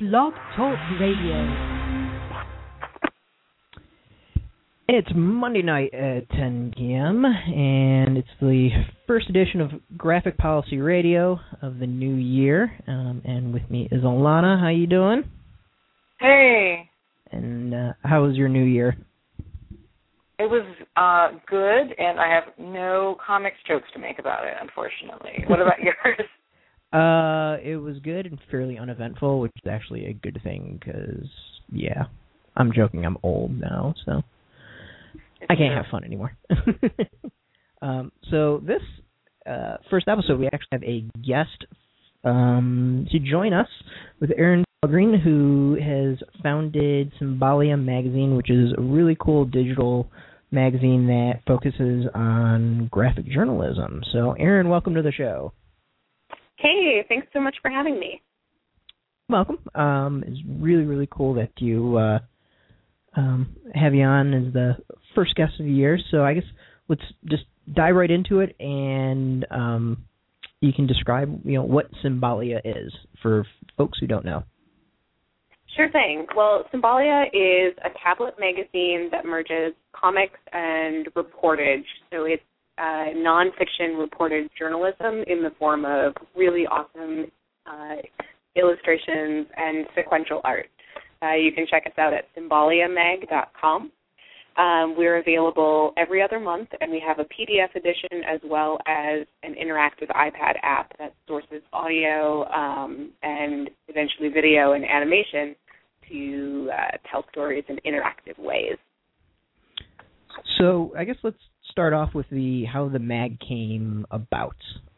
Blog Talk Radio. It's Monday night at 10 p.m., and it's the first edition of Graphic Policy Radio of the new year. And with me is Alana. How you doing? Hey. And how was your new year? It was good, and I have no comics jokes to make about it, unfortunately. What about yours? It was good and fairly uneventful, which is actually a good thing because, yeah, I'm joking. I'm old now, so I can't have fun anymore. So this first episode, we actually have a guest to join us with Erin Green, who has founded Symbalia Magazine, which is a really cool digital magazine that focuses on graphic journalism. So, Erin, welcome to the show. Hey, thanks so much for having me. Welcome. It's really, really cool that you have you on as the first guest of the year. So I guess let's just dive right into it, and you can describe, what Symbalia is for folks who don't know. Sure thing. Well, Symbalia is a tablet magazine that merges comics and reportage. So it's nonfiction reported journalism in the form of really awesome illustrations and sequential art. You can check us out at symbaliamag.com. We're available every other month, and we have a PDF edition as well as an interactive iPad app that sources audio and eventually video and animation to tell stories in interactive ways. So I guess let's start off with how the mag came about.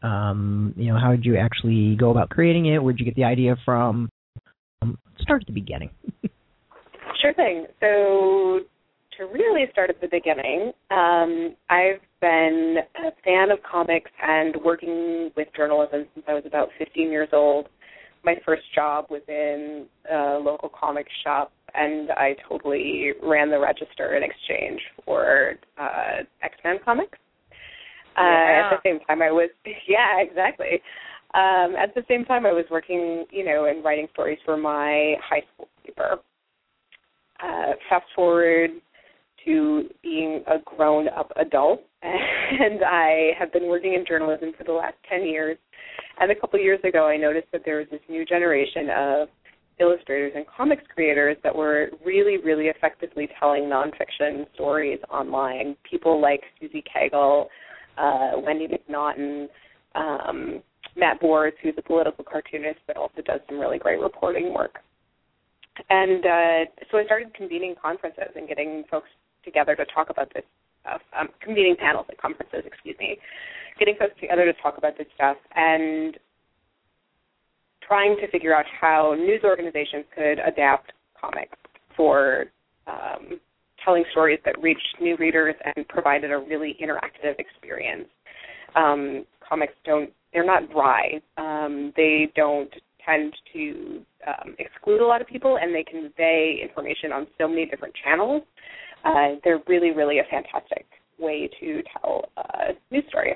How did you actually go about creating it? Where did you get the idea from? Start at the beginning. Sure thing. So to really start at the beginning, I've been a fan of comics and working with journalism since I was about 15 years old. My first job was in a local comic shop, and I totally ran the register in exchange for X-Men comics. Yeah. At the same time, exactly. At the same time, I was working, and writing stories for my high school paper. Fast forward to being a grown-up adult, and I have been working in journalism for the last 10 years. And a couple of years ago, I noticed that there was this new generation of illustrators and comics creators that were really, really effectively telling nonfiction stories online. People like Susie Cagle, Wendy McNaughton, Matt Borz, who's a political cartoonist but also does some really great reporting work. And so I started convening conferences and getting folks together to talk about this stuff, convening panels at conferences, getting folks together to talk about this stuff and trying to figure out how news organizations could adapt comics for telling stories that reached new readers and provided a really interactive experience. Comics they're not dry. They don't tend to exclude a lot of people, and they convey information on so many different channels. They're really, really a fantastic way to tell a news story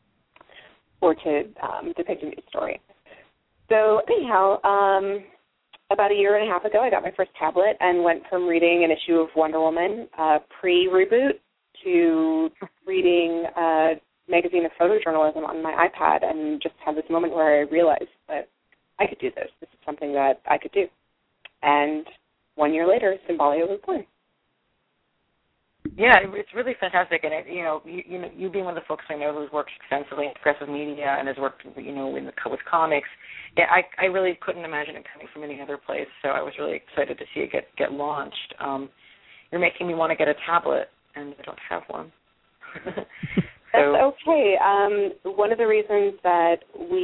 or to depict a news story. So anyhow, about a year and a half ago, I got my first tablet and went from reading an issue of Wonder Woman pre-reboot to reading a magazine of photojournalism on my iPad, and just had this moment where I realized that I could do this. This is something that I could do. And 1 year later, Symbalia was born. Yeah, it's really fantastic, and you being one of the folks I know who's worked extensively in progressive media and has worked, with comics. Yeah, I really couldn't imagine it coming from any other place. So I was really excited to see it get launched. You're making me want to get a tablet, and I don't have one. That's okay. One of the reasons that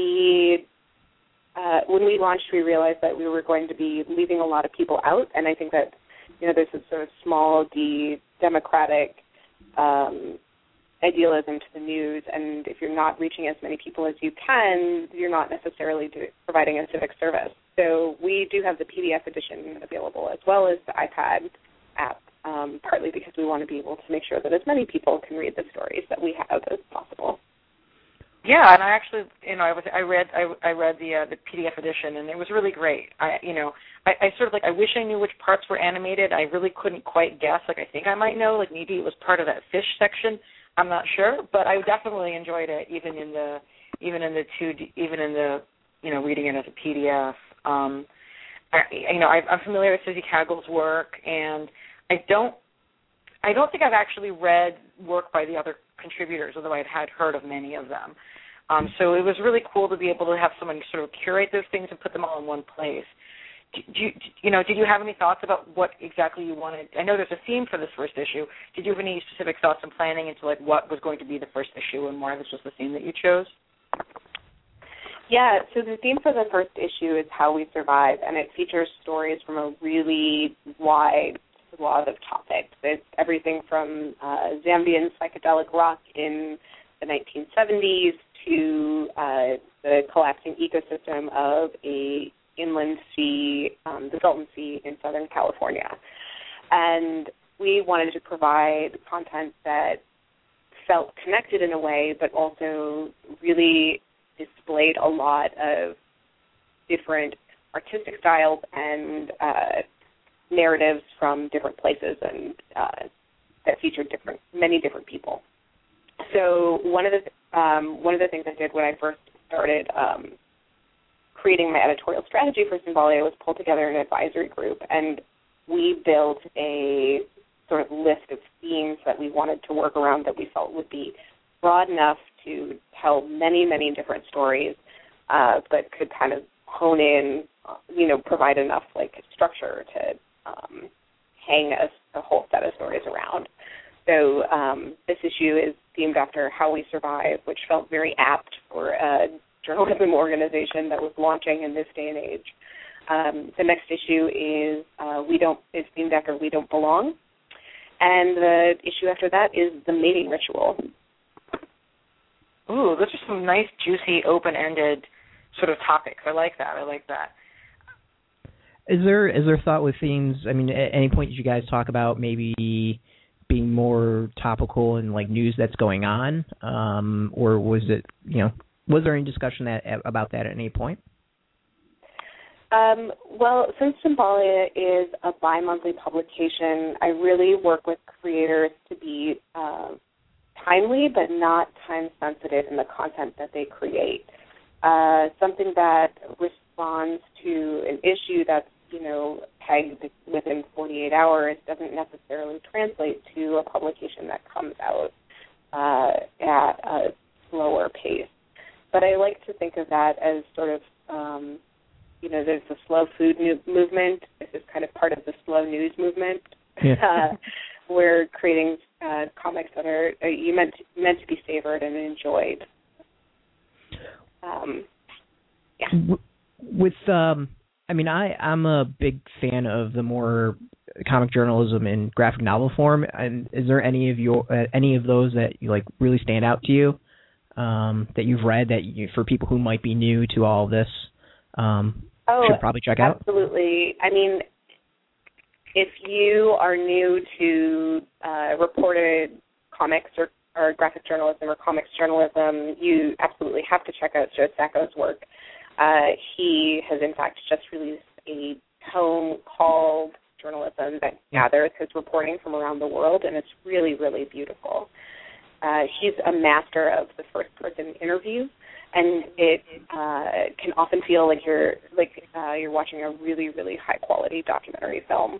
when we launched, we realized that we were going to be leaving a lot of people out, and I think that there's this sort of small d democratic idealism to the news, and if you're not reaching as many people as you can, you're not necessarily providing a civic service. So we do have the PDF edition available as well as the iPad app, partly because we want to be able to make sure that as many people can read the stories that we have as possible. Yeah, and I actually, I read the PDF edition, and it was really great. I sort of I wish I knew which parts were animated. I really couldn't quite guess. I think I might know. Maybe it was part of that fish section. I'm not sure, but I definitely enjoyed it, even in the reading it as a PDF. I'm familiar with Susie Caggle's work, and I don't think I've actually read work by the other contributors, although I had heard of many of them. So it was really cool to be able to have someone sort of curate those things and put them all in one place. Did you have any thoughts about what exactly you wanted? I know there's a theme for this first issue. Did you have any specific thoughts and planning into what was going to be the first issue and why this was the theme that you chose? Yeah, so the theme for the first issue is How We Survive, and it features stories from a really wide swath of topics. It's everything from Zambian psychedelic rock in the 1970s to the collapsing ecosystem of a inland sea, the Salton Sea in Southern California. And we wanted to provide content that felt connected in a way, but also really displayed a lot of different artistic styles and narratives from different places and that featured many different people. So one of the things I did when I first started creating my editorial strategy for Symbalia was pull together an advisory group, and we built a sort of list of themes that we wanted to work around that we felt would be broad enough to tell many, many different stories, but could kind of hone in, provide enough structure to hang a whole set of stories around. So this issue is themed after How We Survive, which felt very apt for a journalism organization that was launching in this day and age. The next issue is themed after We Don't Belong, and the issue after that is The Mating Ritual. Ooh, those are some nice, juicy, open-ended sort of topics. I like that. Is there thought with themes? I mean, at any point did you guys talk about maybe being more topical and news that's going on, or was it was there any discussion about that at any point? Well, since Symbalia is a bi-monthly publication, I really work with creators to be timely but not time-sensitive in the content that they create. Something that responds to an issue that's, pegged within 48 hours doesn't necessarily translate to a publication that comes out at a slower pace. But I like to think of that as sort of, there's the slow food movement. This is kind of part of the slow news movement. Yeah. We're creating comics that are meant to be savored and enjoyed. Yeah. With I'm a big fan of the more comic journalism in graphic novel form. And is there any of those that really stand out to you that you've read for people who might be new to all of this should probably check out? Absolutely. I mean, if you are new to reported comics or graphic journalism or comics journalism, you absolutely have to check out Joe Sacco's work. He has, in fact, just released a tome called Journalism that gathers his reporting from around the world, and it's really, really beautiful. He's a master of the first-person interview, and it can often feel like you're watching a really, really high-quality documentary film.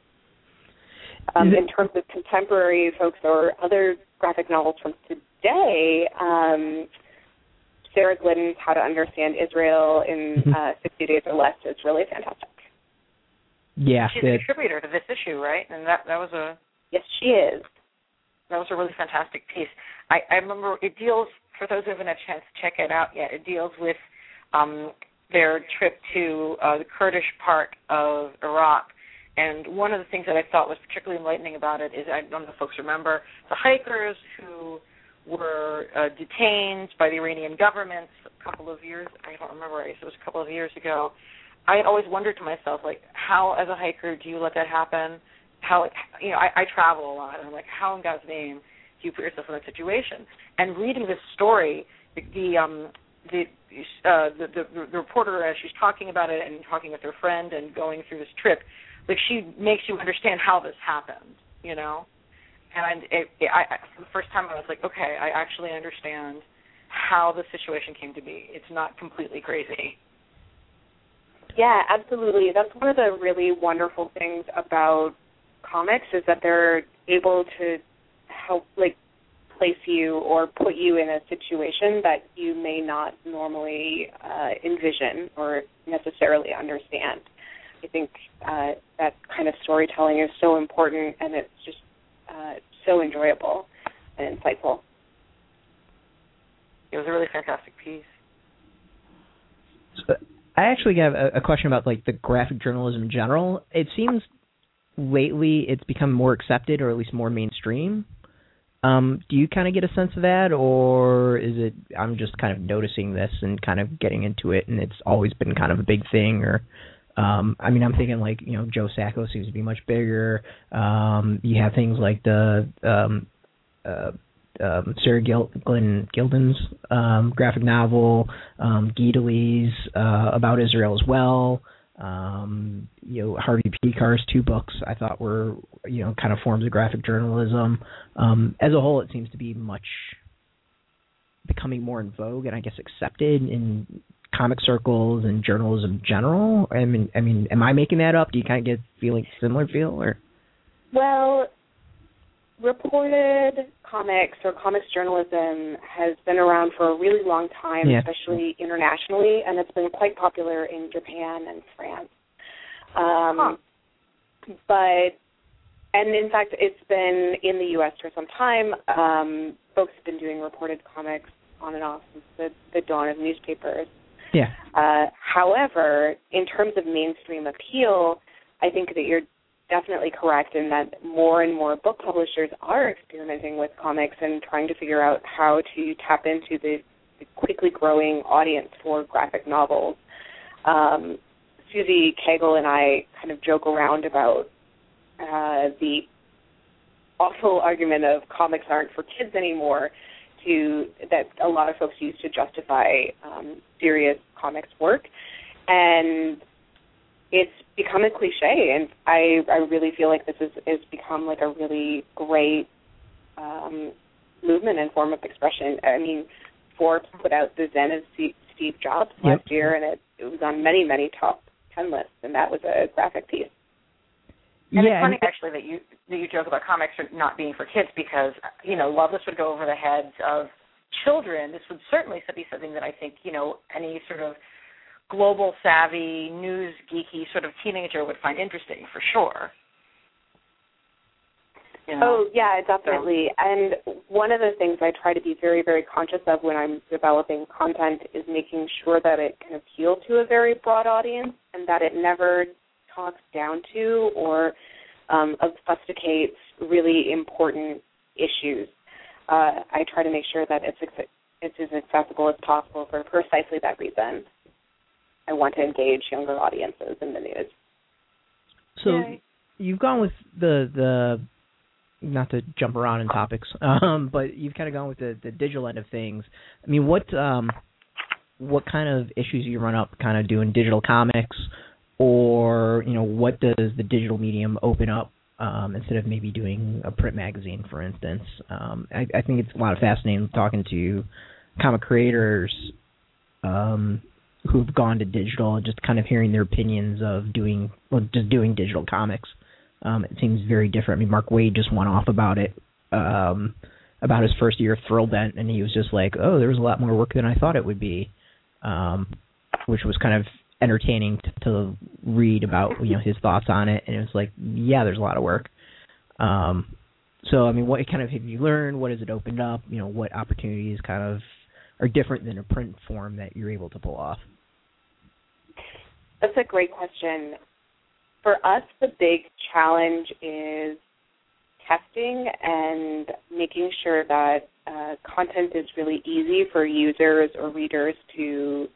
In terms of contemporary folks or other graphic novels from today, Sarah Glidden's How to Understand Israel in 60 Days or Less is really fantastic. Yeah, she's a contributor to this issue, right? And that was a... Yes, she is. That was a really fantastic piece. I remember it deals, for those who haven't had a chance to check it out yet, it deals with their trip to the Kurdish part of Iraq. And one of the things that I thought was particularly enlightening about it is, I don't know if folks remember, the hikers who were detained by the Iranian government a couple of years, I don't remember, it was a couple of years ago. I had always wondered to myself, how as a hiker do you let that happen? How, I travel a lot, and I'm like, how in God's name do you put yourself in that situation? And reading this story, the reporter, as she's talking about it and talking with her friend and going through this trip, like she makes you understand how this happened, you know. And for the first time, I was like, okay, I actually understand how the situation came to be. It's not completely crazy. Yeah, absolutely. That's one of the really wonderful things about comics is that they're able to help, like, place you or put you in a situation that you may not normally envision or necessarily understand. I think that kind of storytelling is so important, and it's just so enjoyable and insightful. It was a really fantastic piece. So I actually have a question about like the graphic journalism in general. It seems lately it's become more accepted, or at least more mainstream. Do you kind of get a sense of that, or is it I'm just kind of noticing this and kind of getting into it, and it's always been kind of a big thing? Or I mean, I'm thinking like, you know, Joe Sacco seems to be much bigger. You have things like the Sarah Gilden's graphic novel, Guidalys about Israel as well. You know, Harvey Picar's 2 books I thought were, you know, kind of forms of graphic journalism. As a whole, it seems to be becoming more in vogue and I guess accepted in comic circles and journalism in general. I mean, am I making that up? Do you kind of get feeling similar feel, or? Well, reported comics or comics journalism has been around for a really long time, especially internationally, and it's been quite popular in Japan and France. And in fact, it's been in the U.S. for some time. Folks have been doing reported comics on and off since the dawn of newspapers. Yeah. However, in terms of mainstream appeal, I think that you're definitely correct in that more and more book publishers are experimenting with comics and trying to figure out how to tap into the quickly growing audience for graphic novels. Susie Cagle and I kind of joke around about the awful argument of comics aren't for kids anymore that a lot of folks use to justify serious comics work. And it's become a cliche, and I really feel like this has become like a really great movement and form of expression. I mean, Forbes put out the Zen of Steve Jobs last year, and it was on many, many top 10 lists, and that was a graphic piece. And it's funny, actually, that you joke about comics not being for kids because, you know, Loveless would go over the heads of children. This would certainly be something that I think, you know, any sort of global savvy, news geeky sort of teenager would find interesting for sure. You know? Oh, yeah, definitely. And one of the things I try to be very, very conscious of when I'm developing content is making sure that it can appeal to a very broad audience and that it never talks down to or obfuscates really important issues. I try to make sure that it's as accessible as possible for precisely that reason. I want to engage younger audiences in the news. So you've gone with the not to jump around in topics, but you've kind of gone with the digital end of things. I mean, what kind of issues do you run up kind of doing digital comics, or, you know, what does the digital medium open up instead of maybe doing a print magazine, for instance? I think it's a lot of fascinating talking to comic creators who've gone to digital and just kind of hearing their opinions of doing digital comics. It seems very different. I mean, Mark Waid just went off about it, about his first year of Thrillbent, and he was just like, oh, there was a lot more work than I thought it would be, which was kind of entertaining to read about, you know, his thoughts on it. And it was like, yeah, there's a lot of work. So, I mean, what kind of have you learned? What has it opened up? You know, what opportunities kind of are different than a print form that you're able to pull off? That's a great question. For us, the big challenge is testing and making sure that content is really easy for users or readers to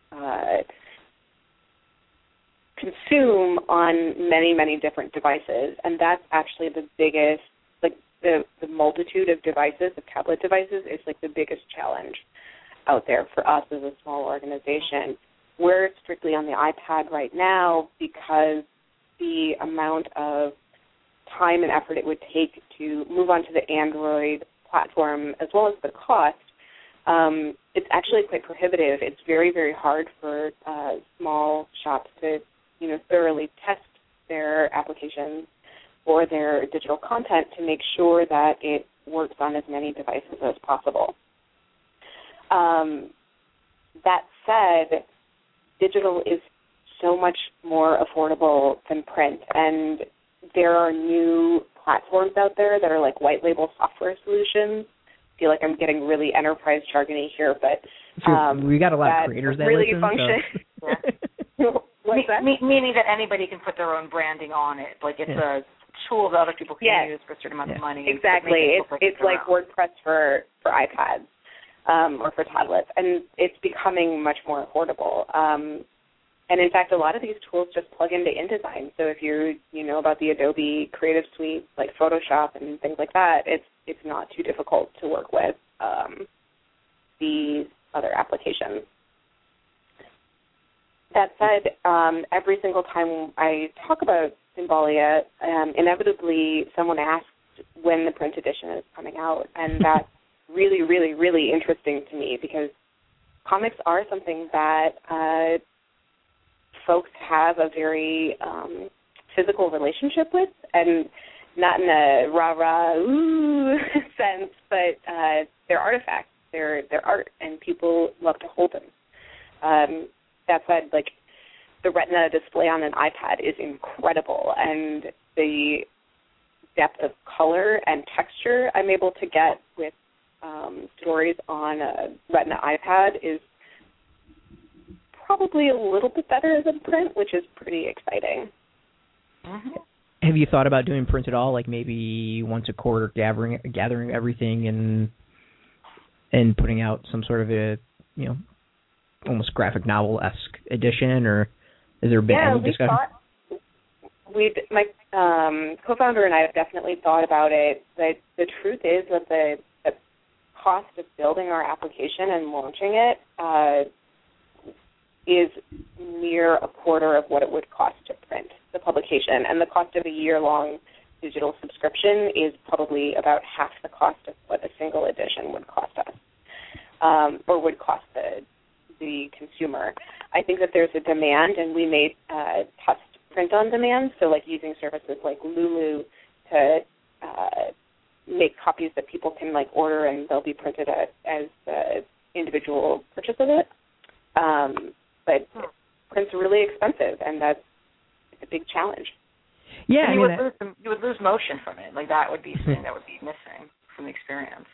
consume on many, many different devices. And that's actually the biggest, like the multitude of devices, of tablet devices, is like the biggest challenge. out there for us as a small organization. We're strictly on the iPad right now because the amount of time and effort it would take to move on to the Android platform, as well as the cost, it's actually quite prohibitive. It's very, very hard for small shops to, thoroughly test their applications or their digital content to make sure that it works on as many devices as possible. That said, digital is so much more affordable than print, and there are new platforms out there that are like white label software solutions. I feel like I'm getting really enterprise jargony here, but we got a lot of creators that really listen, function. So. What's that? Meaning that anybody can put their own branding on it. Like it's a tool that other people can use for a certain amount of money. Exactly. It's like WordPress for iPads or for tablets, and it's becoming much more affordable. And in fact, a lot of these tools just plug into InDesign. So if you know about the Adobe Creative Suite, like Photoshop and things like that, it's not too difficult to work with these other applications. That said, every single time I talk about Symbolia, inevitably someone asks when the print edition is coming out, and that's really, really, really interesting to me because comics are something that folks have a very physical relationship with, and not in a rah-rah, ooh sense, but they're artifacts, they're art, and people love to hold them. That said, like, the Retina display on an iPad is incredible, and the depth of color and texture I'm able to get with stories on a Retina iPad is probably a little bit better than print, which is pretty exciting. Mm-hmm. Have you thought about doing print at all, like maybe once a quarter gathering everything and putting out some sort of a, almost graphic novel-esque edition, or has there been any discussion? My co-founder and I have definitely thought about it, but the truth is that the cost of building our application and launching it is near a quarter of what it would cost to print the publication, and the cost of a year-long digital subscription is probably about half the cost of what a single edition would cost us, or would cost the consumer. I think that there's a demand, and we may test print on demand, so like using services like Lulu to make copies that people can like order and they'll be printed as individual purchase of it. But print's really expensive, and that's a big challenge. Yeah, you would lose motion from it. Like that would be something that would be missing from the experience.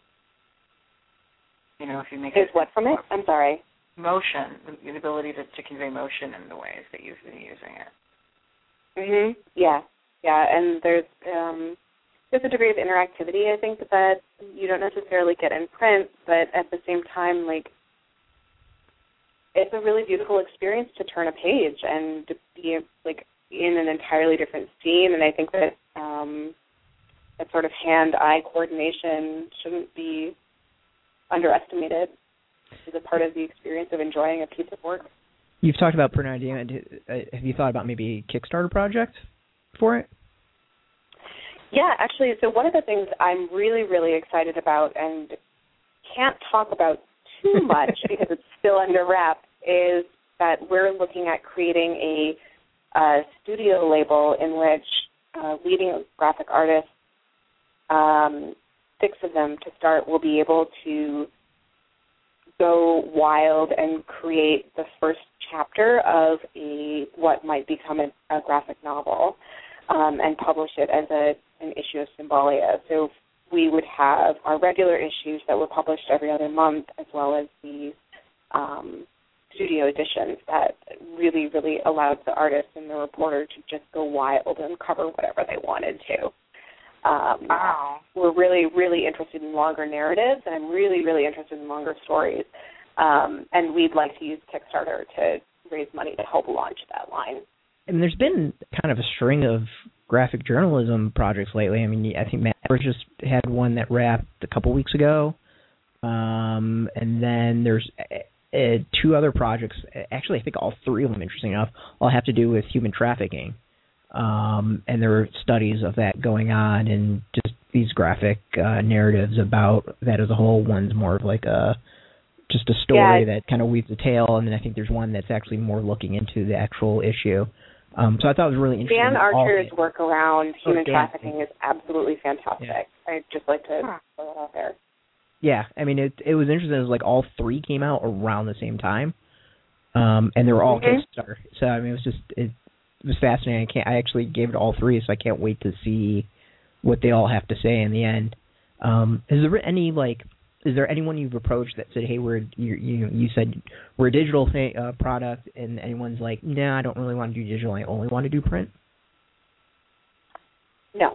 If you make what from it? I'm sorry. Motion, the ability to convey motion in the ways that you've been using it. Mhm. Yeah, and there's a degree of interactivity I think that you don't necessarily get in print, but at the same time, like, it's a really beautiful experience to turn a page and to be like in an entirely different scene, and I think that that sort of hand-eye coordination shouldn't be underestimated as a part of the experience of enjoying a piece of work. You've talked about print on demand. Have you thought about maybe a Kickstarter project for it? Yeah, actually, so one of the things I'm really, really excited about and can't talk about too much because it's still under wraps is that we're looking at creating a studio label in which leading graphic artists, 6 of them to start, will be able to go wild and create the first chapter of what might become a graphic novel and publish it as an issue of Symbolia. So we would have our regular issues that were published every other month, as well as these studio editions that really, really allowed the artist and the reporter to just go wild and cover whatever they wanted to. Wow. We're really, really interested in longer narratives, and I'm really, really interested in longer stories. And we'd like to use Kickstarter to raise money to help launch that line. And there's been kind of a string of graphic journalism projects lately. I mean, I think Matt just had one that wrapped a couple weeks ago. And then there's two other projects. Actually, I think all three of them, interesting enough, all have to do with human trafficking. And there are studies of that going on, and just these graphic narratives about that as a whole. One's more of like just a story that kind of weaves a tale, and then I think there's one that's actually more looking into the actual issue. So I thought it was really interesting. Dan Archer's work around human trafficking is absolutely fantastic. Yeah. I'd just like to throw that out there. Yeah, I mean, it was interesting. It was like all three came out around the same time, and they were all Kickstarter. So I mean, it was fascinating. I actually gave it all three, so I can't wait to see what they all have to say in the end. Is there anyone you've approached that said, "Hey, you said we're a digital product," and anyone's like, "No, I don't really want to do digital. I only want to do print"? No.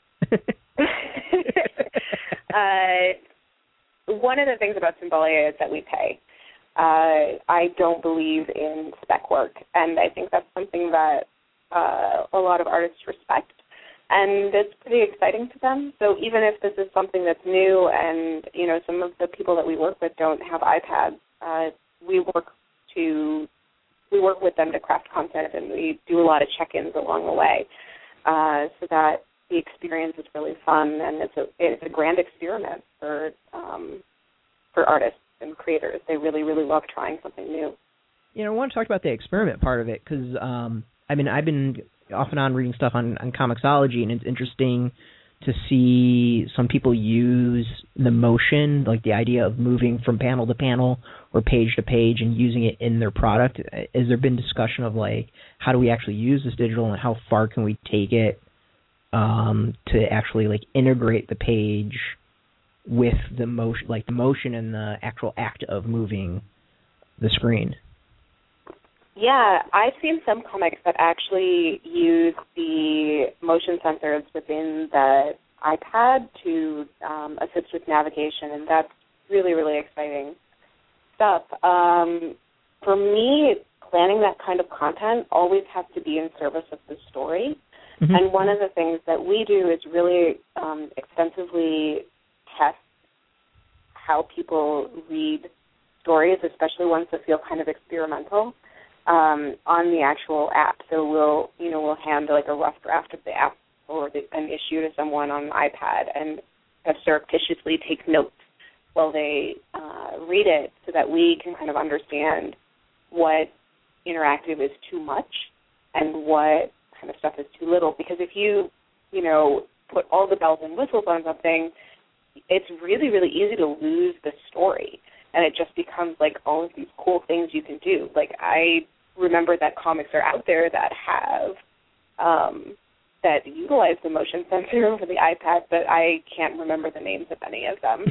One of the things about Symbalia is that we pay. I don't believe in spec work, and I think that's something that a lot of artists respect, and it's pretty exciting to them. So even if this is something that's new and, you know, some of the people that we work with don't have iPads, we work with them to craft content, and we do a lot of check-ins along the way so that the experience is really fun, and it's a grand experiment for artists and creators. They really, really love trying something new. You know, I want to talk about the experiment part of it because, I mean, I've been off and on reading stuff on Comixology, and it's interesting to see some people use the motion, like the idea of moving from panel to panel or page to page and using it in their product. Has there been discussion of, like, how do we actually use this digital and how far can we take it to actually, like, integrate the page with the motion, like the motion and the actual act of moving the screen? Yeah, I've seen some comics that actually use the motion sensors within the iPad to assist with navigation, and that's really, really exciting stuff. For me, planning that kind of content always has to be in service of the story. Mm-hmm. And one of the things that we do is really extensively test how people read stories, especially ones that feel kind of experimental, on the actual app. So we'll hand like a rough draft of the app or an issue to someone on an iPad and surreptitiously take notes while they read it, so that we can kind of understand what interactive is too much and what kind of stuff is too little. Because if you put all the bells and whistles on something, it's really, really easy to lose the story, and it just becomes like all of these cool things you can do. Like, I remember that comics are out there that have that utilize the motion sensor over the iPad, but I can't remember the names of any of them.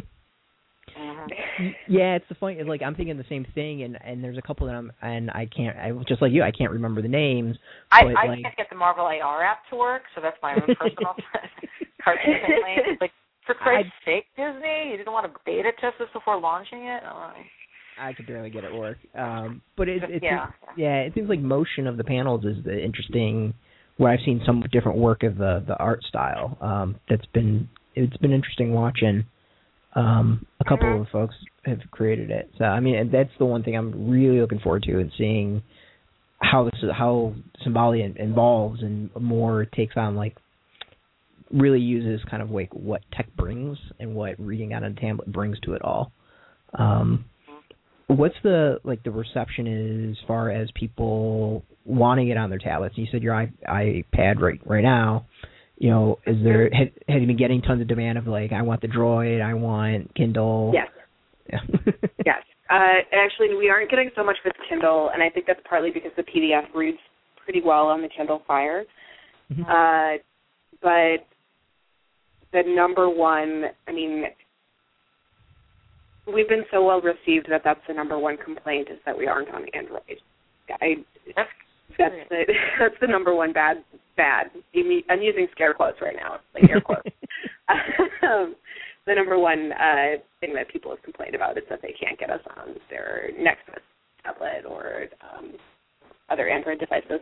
Yeah, it's the funny. Like, I'm thinking the same thing, and there's a couple that I can't. Just like you, I can't remember the names. I can't get the Marvel AR app to work, so that's my own personal cartoon complaint. Like, for Christ's sake, Disney, you didn't want to beta test this before launching it? Oh. I could barely get it to work. But it seems like motion of the panels is the interesting. Where I've seen some different work of the art style. It's been interesting watching. A couple of folks have created it. So I mean, that's the one thing I'm really looking forward to, and seeing how Symbalia evolves and more takes on, like, really uses kind of like what tech brings and what reading out on a tablet brings to it all. What's the reception as far as people wanting it on their tablets? You said your iPad right now. You know, have you been getting tons of demand of, like, I want the Droid, I want Kindle? Yes. Yeah. Yes. Actually, we aren't getting so much with Kindle, and I think that's partly because the PDF reads pretty well on the Kindle Fire. Mm-hmm. But the number one, I mean, we've been so well received that that's the number one complaint, is that we aren't on Android. That's the number one bad. I'm using scare quotes right now, like air quotes. The number one thing that people have complained about is that they can't get us on their Nexus tablet or other Android devices.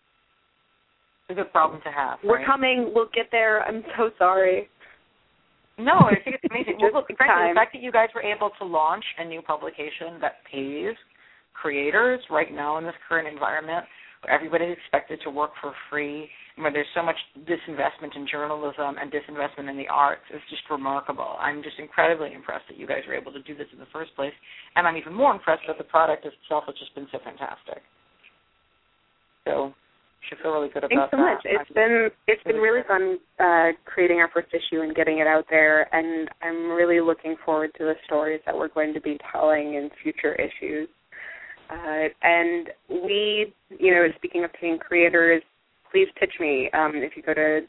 It's a good problem to have. We're coming. We'll get there. I'm so sorry. No, I think it's amazing. Well, look, frankly, the fact that you guys were able to launch a new publication that pays creators right now in this current environment where everybody's expected to work for free, and where there's so much disinvestment in journalism and disinvestment in the arts is just remarkable. I'm just incredibly impressed that you guys were able to do this in the first place, and I'm even more impressed that the product itself has just been so fantastic. So you should feel really good about that. Thanks so much. It's been really fun creating our first issue and getting it out there, and I'm really looking forward to the stories that we're going to be telling in future issues. And we, speaking of paying creators, please pitch me. If you go to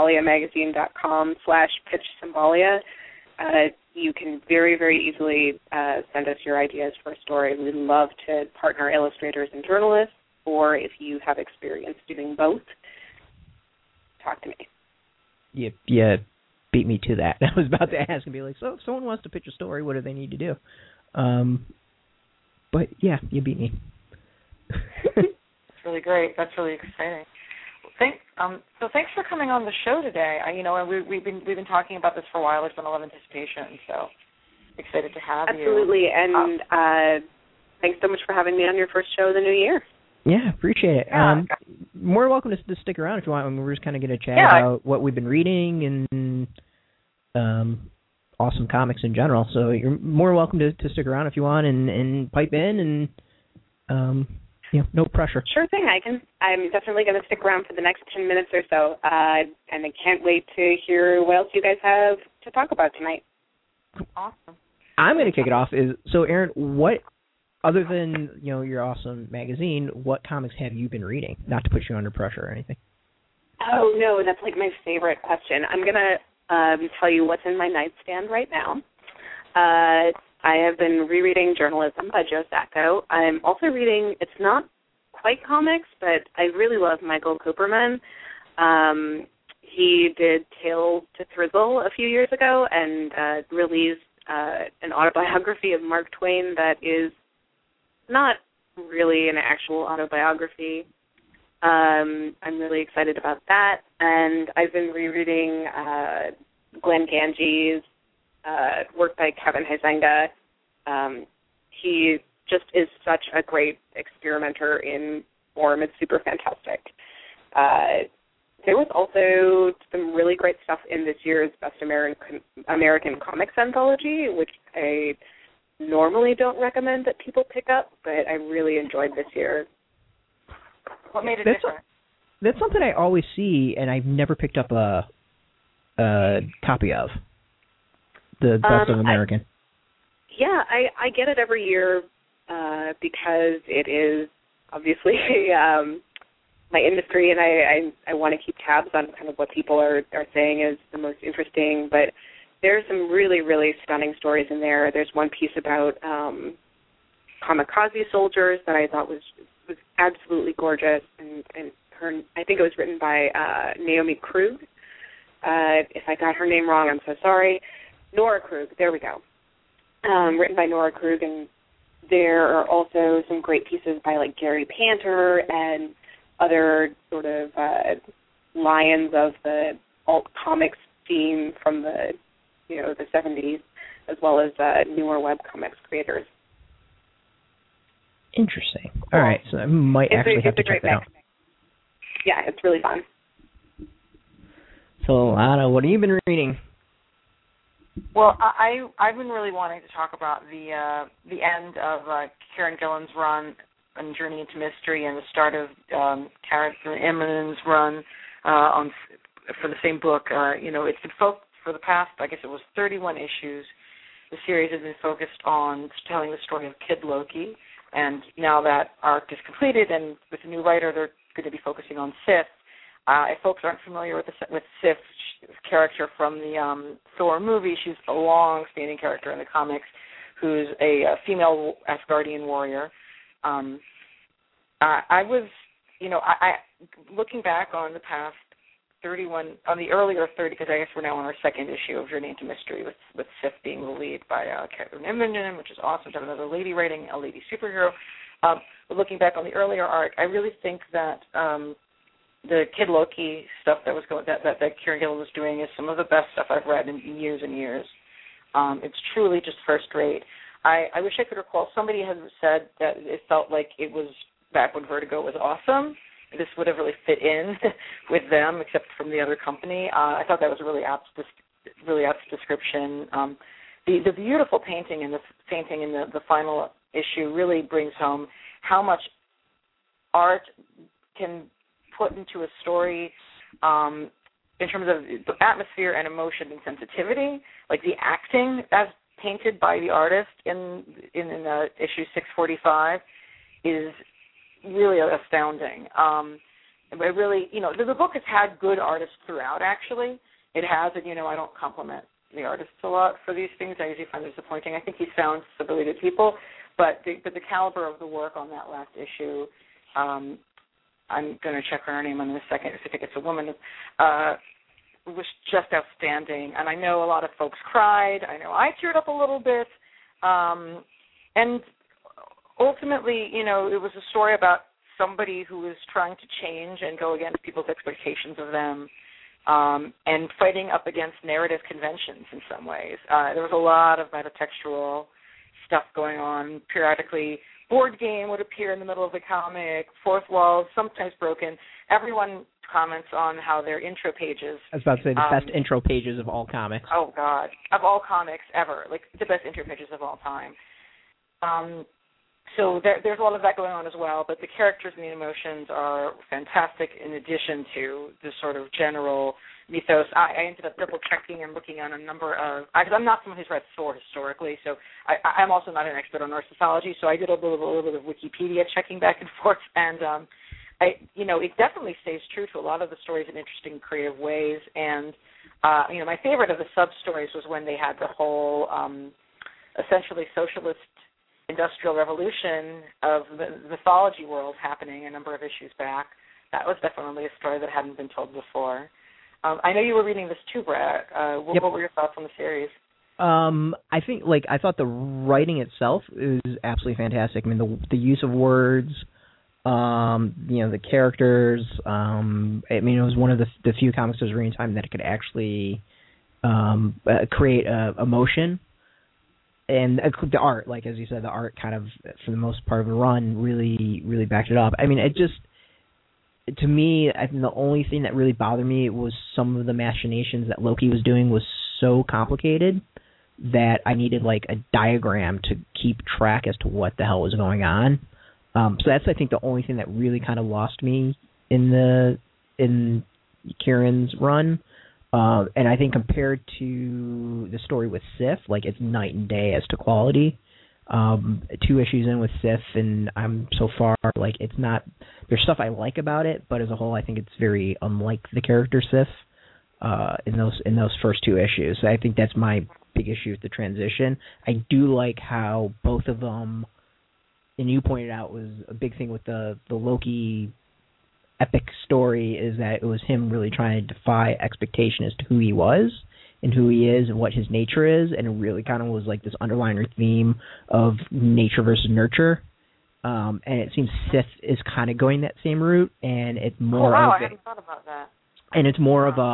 symboliamagazine.com/pitch-Symbolia, you can very, very easily send us your ideas for a story. We'd love to partner illustrators and journalists, or if you have experience doing both, talk to me. You beat me to that. I was about to ask and be like, so if someone wants to pitch a story, what do they need to do? But yeah, you beat me. That's really great. That's really exciting. So thanks for coming on the show today. We've been talking about this for a while. There's been a lot of anticipation, so excited to have you. Absolutely, and thanks so much for having me on your first show of the new year. Yeah, appreciate it. Yeah. More welcome to stick around if you want. We're just kind of going to chat about what we've been reading and awesome comics in general. So you're more welcome to stick around if you want and pipe in and no pressure. Sure thing. I'm definitely going to stick around for the next 10 minutes or so, and I can't wait to hear what else you guys have to talk about tonight. Awesome. I'm going to kick it off. So, Erin, what, other than your awesome magazine, what comics have you been reading? Not to put you under pressure or anything. Oh, no, that's like my favorite question. I'm going to tell you what's in my nightstand right now. I have been rereading Journalism by Joe Sacco. I'm also reading, it's not quite comics, but I really love Michael Cooperman. He did Tale to Thrizzle a few years ago and released an autobiography of Mark Twain that is not really an actual autobiography. I'm really excited about that. And I've been rereading Glenn Gange's work by Kevin Huizenga. He just is such a great experimenter in form. It's super fantastic. There was also some really great stuff in this year's Best American Comics Anthology, which I normally don't recommend that people pick up, but I really enjoyed this year. What made it different? That's something I always see, and I've never picked up a copy of. The Best of American. I get it every year because it is obviously my industry, and I want to keep tabs on kind of what people are saying is the most interesting. But there's some really, really stunning stories in there. There's one piece about kamikaze soldiers that I thought was absolutely gorgeous, and her, I think it was written by Naomi Krug. If I got her name wrong, I'm so sorry. Nora Krug, there we go. Written by Nora Krug, and there are also some great pieces by like Gary Panter and other sort of lions of the alt comics scene from the the 70s, as well as newer webcomics creators. Interesting. All right, so I might actually have to check that out. Yeah, it's really fun. So, Anna, what have you been reading? Well, I've been really wanting to talk about the end of Karen Gillan's run on Journey into Mystery and the start of Karen Immonen's run for the same book. It's been for the past, I guess it was 31 issues. The series has been focused on telling the story of Kid Loki, and now that arc is completed, and with a new writer, they're going to be focusing on Sif. If folks aren't familiar with Sif, character from the Thor movie, she's a long-standing character in the comics who's a female Asgardian warrior. I was, looking back on the past 31, on the earlier 30, because I guess we're now on our second issue of Journey into Mystery with Sif being the lead by Karen Immonen, which is awesome to have another lady writing a lady superhero. But looking back on the earlier arc, I really think that the Kid Loki stuff that Kieran Gillen was doing is some of the best stuff I've read in years and years. It's truly just first rate. I wish I could recall, somebody has said that it felt like it was back when Vertigo was awesome. This would have really fit in with them, except from the other company. I thought that was a really apt description. The beautiful painting in the final issue really brings home how much art can put into a story in terms of atmosphere and emotion and sensitivity. Like the acting as painted by the artist in issue 645 is really astounding. It really, the book has had good artists throughout, actually. It has, and, I don't compliment the artists a lot for these things. I usually find it disappointing. I think he's found some really good people, but the caliber of the work on that last issue, I'm going to check her name in a second if I think it's a woman, was just outstanding. And I know a lot of folks cried. I know I teared up a little bit. And ultimately, it was a story about somebody who was trying to change and go against people's expectations of them, and fighting up against narrative conventions in some ways. There was a lot of metatextual stuff going on. Periodically, board game would appear in the middle of the comic, fourth wall, sometimes broken. Everyone comments on how their intro pages... I was about to say the best intro pages of all comics. Oh, God. Of all comics ever. Like, the best intro pages of all time. So there's a lot of that going on as well, but the characters and the emotions are fantastic in addition to the sort of general mythos. I ended up double-checking and looking on a number of... Because I'm not someone who's read Thor historically, so I'm also not an expert on Narcissology, so I did a little bit of Wikipedia checking back and forth, and it definitely stays true to a lot of the stories in interesting, creative ways. And, my favorite of the sub-stories was when they had the whole essentially socialist industrial revolution of the mythology world happening a number of issues back. That was definitely a story that hadn't been told before. I know you were reading this too, Brad. What were your thoughts on the series? I think, I thought the writing itself is absolutely fantastic. I mean, the use of words, the characters. It was one of the few comics I was reading time that it could actually create emotion. And the art, as you said, the art kind of, for the most part of the run, really, really backed it up. I mean, it just, to me, I think the only thing that really bothered me was some of the machinations that Loki was doing was so complicated that I needed, a diagram to keep track as to what the hell was going on. So that's, I think, the only thing that really kind of lost me in Kieran's run. And I think compared to the story with Sif, it's night and day as to quality. 2 issues in with Sif, and I'm so far, it's not, there's stuff I like about it, but as a whole, I think it's very unlike the character Sif in those first 2 issues. So I think that's my big issue with the transition. I do like how both of them, and you pointed out, was a big thing with the Loki epic story, is that it was him really trying to defy expectation as to who he was and who he is and what his nature is, and it really kind of was this underlying theme of nature versus nurture. And it seems Sif is kind of going that same route, and it's more I hadn't thought about that. And it's more of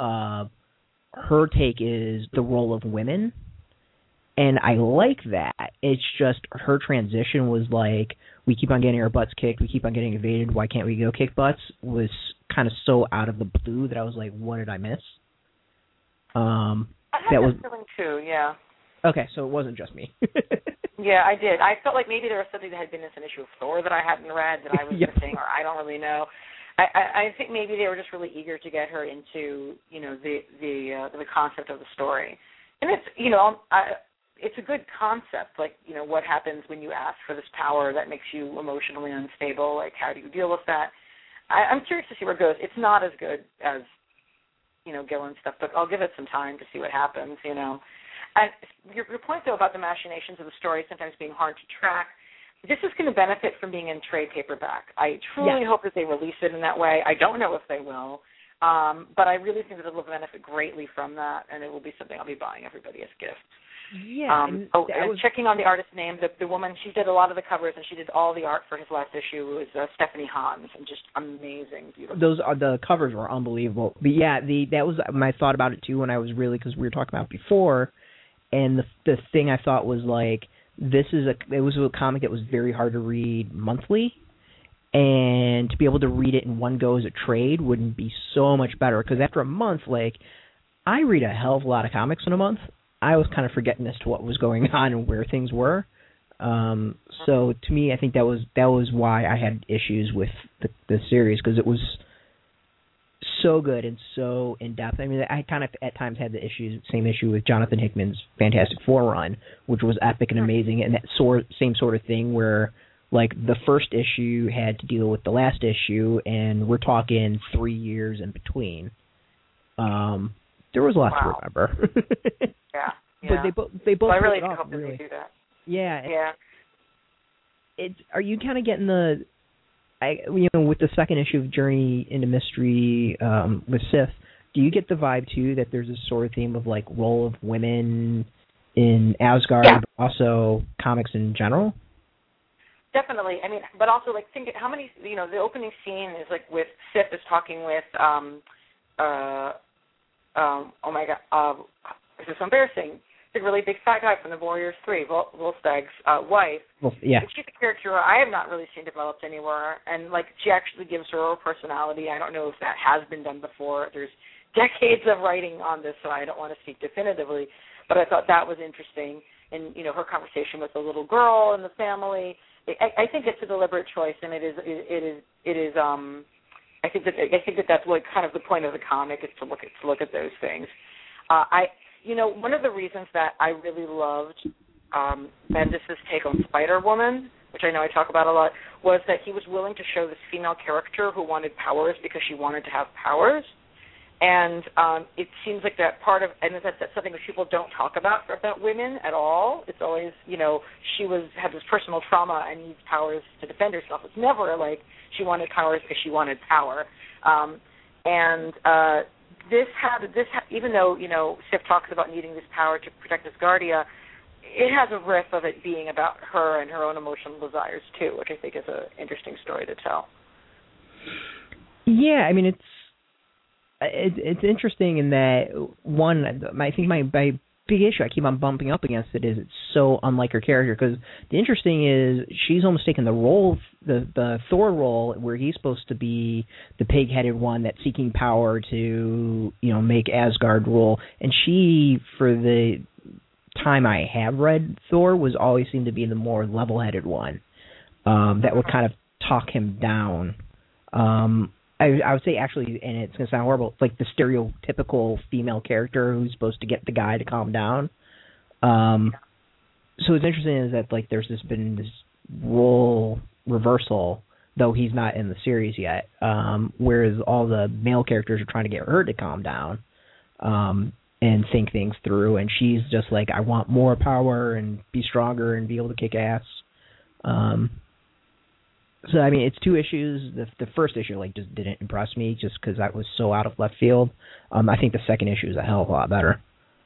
her take is the role of women, and I like that. It's just her transition was we keep on getting our butts kicked, we keep on getting invaded, why can't we go kick butts, was kind of so out of the blue that I was like, what did I miss? I had that feeling too, yeah. Okay, so it wasn't just me. Yeah, I did. I felt like maybe there was something that had been in an issue of Thor that I hadn't read that I was missing, or I don't really know. I think maybe they were just really eager to get her into, the concept of the story. And it's, it's a good concept, what happens when you ask for this power that makes you emotionally unstable, how do you deal with that? I'm curious to see where it goes. It's not as good as, Gillen stuff, but I'll give it some time to see what happens, And your point, though, about the machinations of the story sometimes being hard to track, this is going to benefit from being in trade paperback. I truly hope that they release it in that way. I don't know if they will, but I really think that it will benefit greatly from that, and it will be something I'll be buying everybody as gifts. Yeah. Checking on the artist's name, the woman, she did a lot of the covers, and she did all the art for his last issue. It was Stephanie Hans, and just amazing, beautiful. The covers were unbelievable. But yeah, that was my thought about it too when I was because we were talking about it before, and the thing I thought was like, it was a comic that was very hard to read monthly, and to be able to read it in one go as a trade wouldn't be so much better, because after a month, like, I read a hell of a lot of comics in a month. I was kind of forgetting as to what was going on and where things were. So to me, I think that was why I had issues with the series, because it was so good and so in depth. I mean, I kind of at times had the same issue with Jonathan Hickman's Fantastic Four run, which was epic and amazing, and that same sort of thing where, like, the first issue had to deal with the last issue, and we're talking 3 years in between. There was a lot to remember. Yeah. But they both. Well, I really hope that they do that. Yeah. Are you kind of getting with the second issue of Journey into Mystery with Sif? Do you get the vibe too that there's this sort of theme of like role of women in Asgard, but also comics in general? Definitely. I mean, but also like think how many the opening scene is like with Sif is talking with oh my god, this is so embarrassing. The really big fat guy from the Warriors 3, Volstag's wife. Well, yeah. And she's a character I have not really seen developed anywhere, and like she actually gives her own personality. I don't know if that has been done before. There's decades of writing on this, so I don't want to speak definitively. But I thought that was interesting, and her conversation with the little girl and the family. I think it's a deliberate choice, and it is. I think that that's like kind of the point of the comic is to look at those things. One of the reasons that I really loved Bendis' take on Spider-Woman, which I know I talk about a lot, was that he was willing to show this female character who wanted powers because she wanted to have powers. And it seems like that part of, and that's something that people don't talk about women at all. It's always, she had this personal trauma and needs powers to defend herself. It's never like she wanted powers because she wanted power. This even though, Sif talks about needing this power to protect Asgardia, it has a riff of it being about her and her own emotional desires, too, which I think is an interesting story to tell. Yeah, I mean, it's interesting in that, one, I think my big issue I keep on bumping up against it is it's so unlike her character, because the interesting is she's almost taken the role, the Thor role, where he's supposed to be the pig-headed one that's seeking power to, make Asgard rule, and she, for the time I have read Thor, was always seemed to be the more level-headed one that would kind of talk him down. I would say, actually, and it's going to sound horrible, it's like the stereotypical female character who's supposed to get the guy to calm down. So what's interesting is that, like, there's been this role reversal, though he's not in the series yet, whereas all the male characters are trying to get her to calm down and think things through, and she's just like, I want more power and be stronger and be able to kick ass. So, I mean, it's two issues. The first issue, like, just didn't impress me just because that was so out of left field. I think the second issue is a hell of a lot better.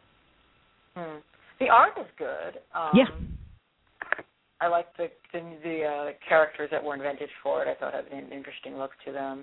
The art is good. Yeah. I like the characters that were invented for it. I thought it had an interesting look to them.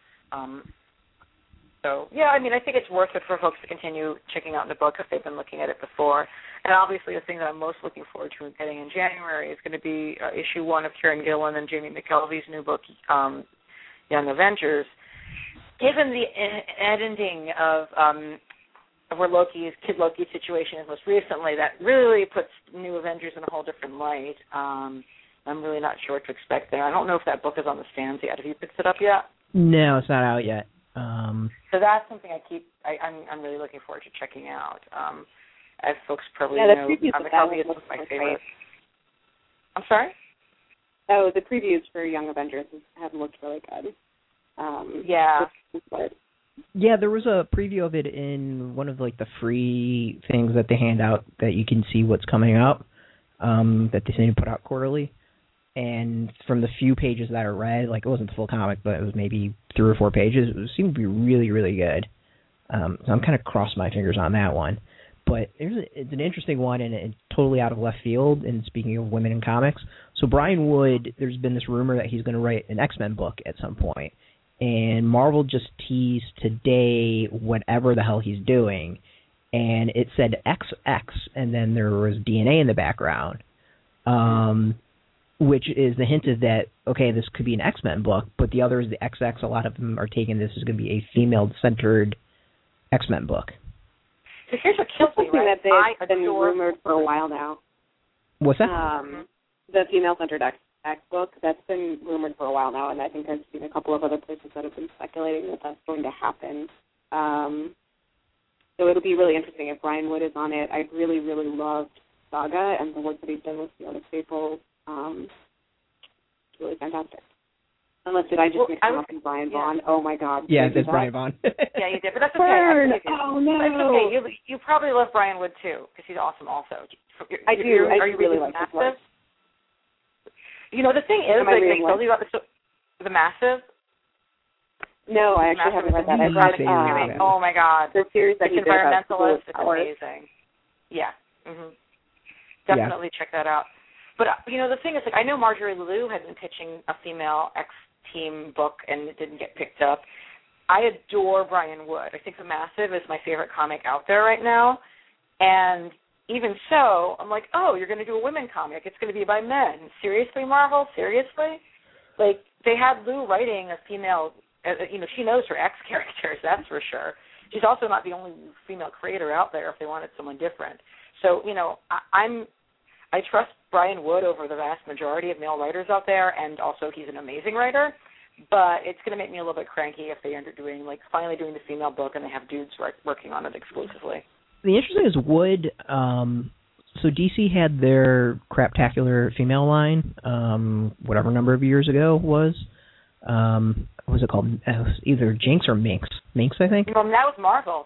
So, yeah, I mean, I think it's worth it for folks to continue checking out the book if they've been looking at it before. And obviously the thing that I'm most looking forward to getting in January is going to be issue 1 of Kieran Gillen and Jamie McKelvey's new book, Young Avengers. Given the ending of where Kid Loki's situation is most recently, that really puts New Avengers in a whole different light. I'm really not sure what to expect there. I don't know if that book is on the stands yet. Have you picked it up yet? No, it's not out yet. So that's something I'm really looking forward to checking out. As folks probably know, McKelvey is my favorite. I'm sorry? Oh, the previews for Young Avengers have looked really good. Yeah. Yeah, there was a preview of it in one of the free things that they hand out that you can see what's coming up, that they seem to put out quarterly. And from the few pages that I read, it wasn't the full comic, but it was maybe 3 or 4 pages. It seemed to be really, really good. So I'm kind of crossing my fingers on that one. But it's an interesting one, and it's totally out of left field. And speaking of women in comics, so Brian Wood, there's been this rumor that he's going to write an X-Men book at some point, and Marvel just teased today whatever the hell he's doing, and it said XX, and then there was DNA in the background, which is the hint of that, okay, this could be an X-Men book, but the other is the XX. A lot of them are taking this as going to be a female-centered X-Men book. So here's what kills me, right? That they've been rumored for a while now. What's that? The female-centered X book, that's been rumored for a while now, and I think I've seen a couple of other places that have been speculating that that's going to happen. So it'll be really interesting if Brian Wood is on it. I really, really loved Saga and the work that he's done with Fiona Staples. It's really fantastic. Unless did I just mix him up with Brian Vaughn? Oh my God! Yeah, it's Brian Vaughn. Yeah, you did, but that's okay. Burn! Oh no! That's okay. You probably love Brian Wood too because he's awesome. Also, I do. I really like Massive? his work. You know, the thing is, like they told you about the Massive. No, I actually haven't read that. I've read. Oh my God! The series that it's he did about Environmentalist. It's amazing. Yeah. Definitely check that out. But you know, the thing is, like, I know Marjorie Liu has been pitching a female X-Team book, and it didn't get picked up. I adore Brian Wood. I think The Massive is my favorite comic out there right now, and even so, I'm like, oh, you're going to do a women comic. It's going to be by men. Seriously, Marvel? Seriously? Like, they had Liu writing a female. You know, she knows her X characters. That's for sure. She's also not the only female creator out there. If they wanted someone different, so you know, I trust Brian Wood over the vast majority of male writers out there, and also he's an amazing writer, but it's going to make me a little bit cranky if they end up finally doing the female book and they have dudes working on it exclusively. The interesting is Wood, so DC had their Craptacular female line, whatever number of years ago was. What was it called? It was either Jinx or Minx. Minx, I think? Well, that was Marvel.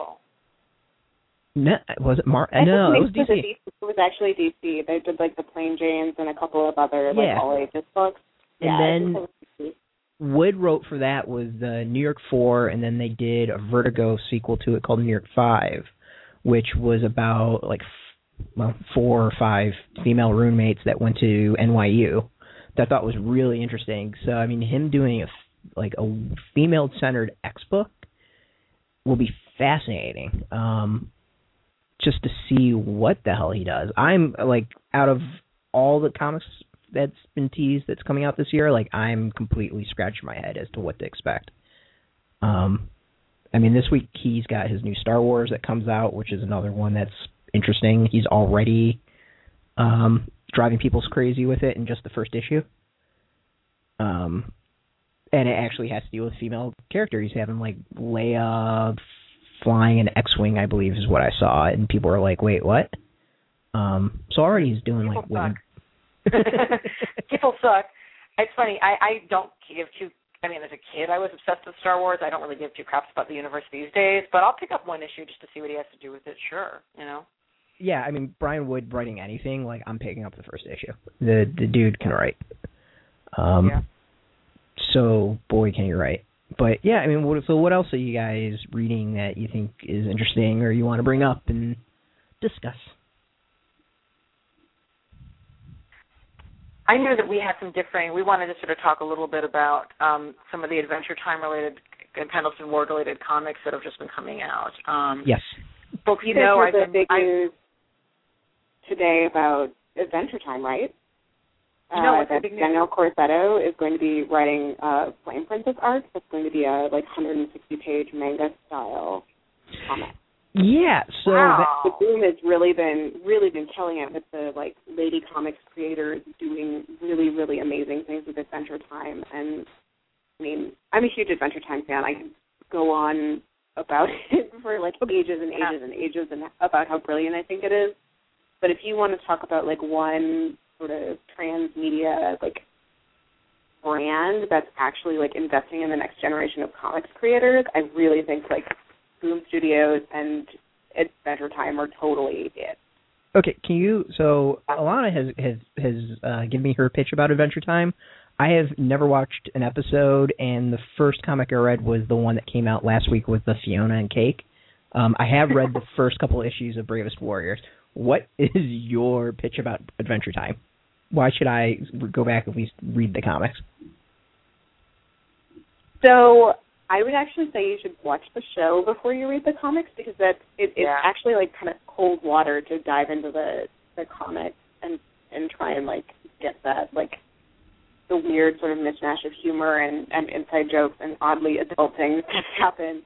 No, was it No, it was DC. It was actually DC. They did like the Plain Janes and a couple of other all ages books. And then Wood wrote for that was the New York 4, and then they did a Vertigo sequel to it called New York 5, which was about 4 or 5 female roommates that went to NYU. That I thought was really interesting. So I mean, him doing a female-centered X book will be fascinating. Just to see what the hell he does. I'm out of all the comics that's been teased that's coming out this year, I'm completely scratching my head as to what to expect. I mean, this week he's got his new Star Wars that comes out, which is another one that's interesting. He's already driving people crazy with it in just the first issue. And it actually has to deal with female character. He's having Leia flying an X-Wing, I believe, is what I saw, and people are like, wait, what? So already he's doing women. People suck. It's funny, I don't give two, I mean, as a kid I was obsessed with Star Wars. I don't really give two craps about the universe these days, but I'll pick up one issue just to see what he has to do with it, sure, you know? Yeah, I mean, Brian Wood writing anything, I'm picking up the first issue. The dude can write. Yeah. So, boy, can he write. But, yeah, I mean, what else are you guys reading that you think is interesting or you want to bring up and discuss? I knew that we had some differing. We wanted to sort of talk a little bit about some of the Adventure Time-related and Pendleton Ward-related comics that have just been coming out. Yes. But, you know, there's big news today about Adventure Time, right? What's the big news? Daniel Corsetto is going to be writing Flame Princess arc. That's going to be a 160-page manga-style comic. Yeah, so wow. The boom has really been killing it with the lady comics creators doing really, really amazing things with Adventure Time. And I mean, I'm a huge Adventure Time fan. I can go on about it for ages and ages and ages and about how brilliant I think it is. But if you want to talk about one sort of transmedia brand that's actually investing in the next generation of comics creators, I really think Boom Studios and Adventure Time are totally it. Okay, so Alana has given me her pitch about Adventure Time. I have never watched an episode, and the first comic I read was the one that came out last week with the Fiona and Cake I have read the first couple issues of Bravest Warriors. What is your pitch about Adventure Time? Why should I go back and at least read the comics? So I would actually say you should watch the show before you read the comics, because it's actually like kind of cold water to dive into the comics and try and like get that like the weird sort of mishmash of humor and inside jokes and oddly adult things that happen.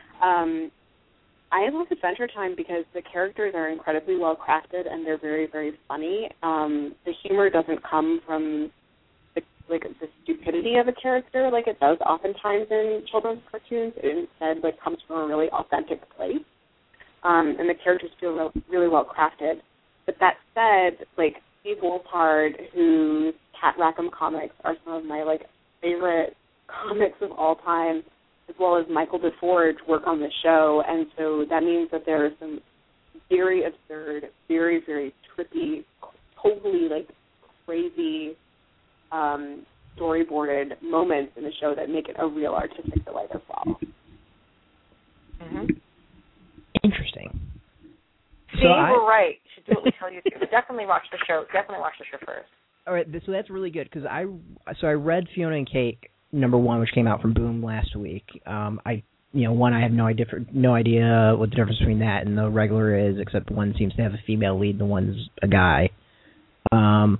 I love Adventure Time because the characters are incredibly well crafted and they're very, very funny. The humor doesn't come from the stupidity of a character like it does oftentimes in children's cartoons. It instead comes from a really authentic place, and the characters feel really well crafted. But that said, Steve Wolpard, whose Cat Rackham comics are some of my favorite comics of all time, as well as Michael DeForge, work on the show, and so that means that there are some very absurd, very, very trippy, totally crazy storyboarded moments in the show that make it a real artistic delight as well. Mm-hmm. Interesting. See, we're right. You should do what we tell you to. But definitely watch the show. Definitely watch the show first. All right, so that's really good because I read Fiona and Cake #1, which came out from Boom last week. I have no idea what the difference between that and the regular is, except one seems to have a female lead and the one's a guy. I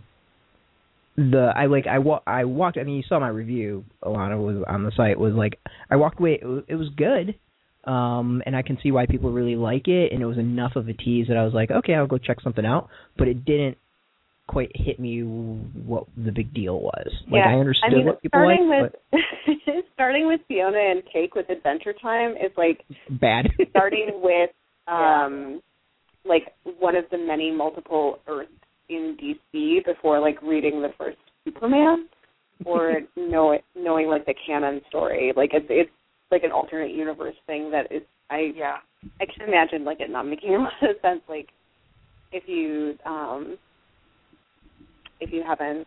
walked. I mean, you saw my review. Alana was on the site. Was I walked away. It was good, and I can see why people really like it. And it was enough of a tease that I was like, okay, I'll go check something out. But it didn't quite hit me what the big deal was. I understood what people like. Starting with Fiona and Cake with Adventure Time is bad. Starting with one of the many multiple Earths in DC before reading the first Superman or knowing the canon story. It's an alternate universe thing that is I can imagine it not making a lot of sense if you haven't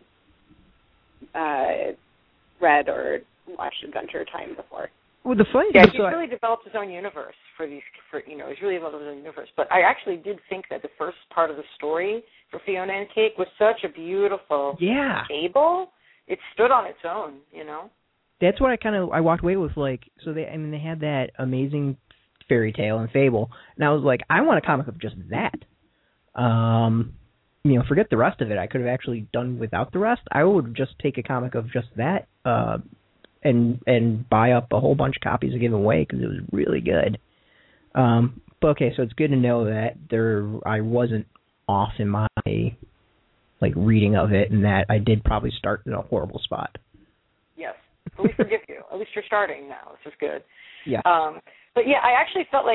read or watched Adventure Time before. Well, the funny thing he's really developed his own universe he's really developed his own universe. But I actually did think that the first part of the story for Fiona and Cake was such a beautiful fable. It stood on its own, That's what I walked away with. So they had that amazing fairy tale and fable, and I was like, I want a comic of just that. Forget the rest of it. I could have actually done without the rest. I would just take a comic of just that and buy up a whole bunch of copies and give them away because it was really good. But okay, so it's good to know that I wasn't off in my reading of it, and that I did probably start in a horrible spot. Yes, but we forgive you. At least you're starting now, which is good. Yeah. But yeah, I actually felt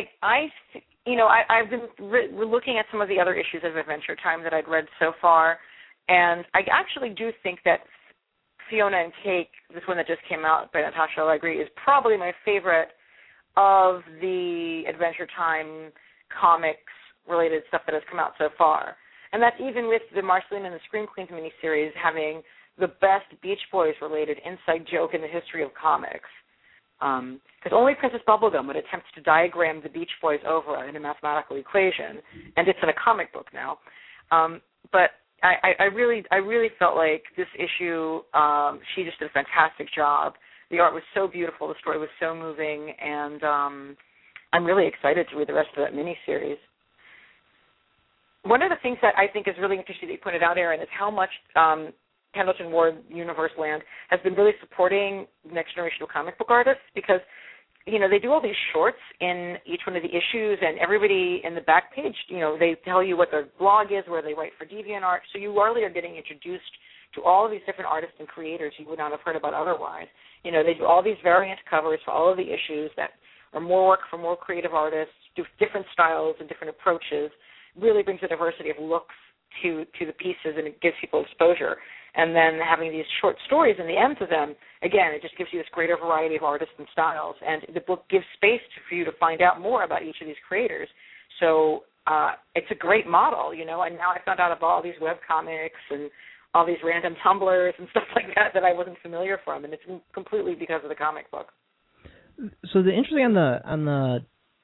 I've been looking at some of the other issues of Adventure Time that I'd read so far, and I actually do think that Fiona and Cake, this one that just came out by Natasha Allegri, is probably my favorite of the Adventure Time comics-related stuff that has come out so far. And that's even with the Marceline and the Scream Queens miniseries having the best Beach Boys-related inside joke in the history of comics. Because only Princess Bubblegum would attempt to diagram the Beach Boys over in a mathematical equation, and it's in a comic book now. But I really felt like this issue, she just did a fantastic job. The art was so beautiful, the story was so moving, and I'm really excited to read the rest of that miniseries. One of the things that I think is really interesting that you pointed out, Erin, is how much Pendleton Ward Universe Land has been really supporting next generation of comic book artists because, they do all these shorts in each one of the issues, and everybody in the back page, they tell you what their blog is, where they write for DeviantArt, so you really are getting introduced to all of these different artists and creators you would not have heard about otherwise. They do all these variant covers for all of the issues that are more work for more creative artists, do different styles and different approaches, really brings a diversity of looks to the pieces, and it gives people exposure. And then having these short stories in the end to them, again, it just gives you this greater variety of artists and styles. And the book gives space for you to find out more about each of these creators. So it's a great model, And now I found out about all these web comics and all these random Tumblrs and stuff like that I wasn't familiar from, and it's completely because of the comic book. So the interesting on the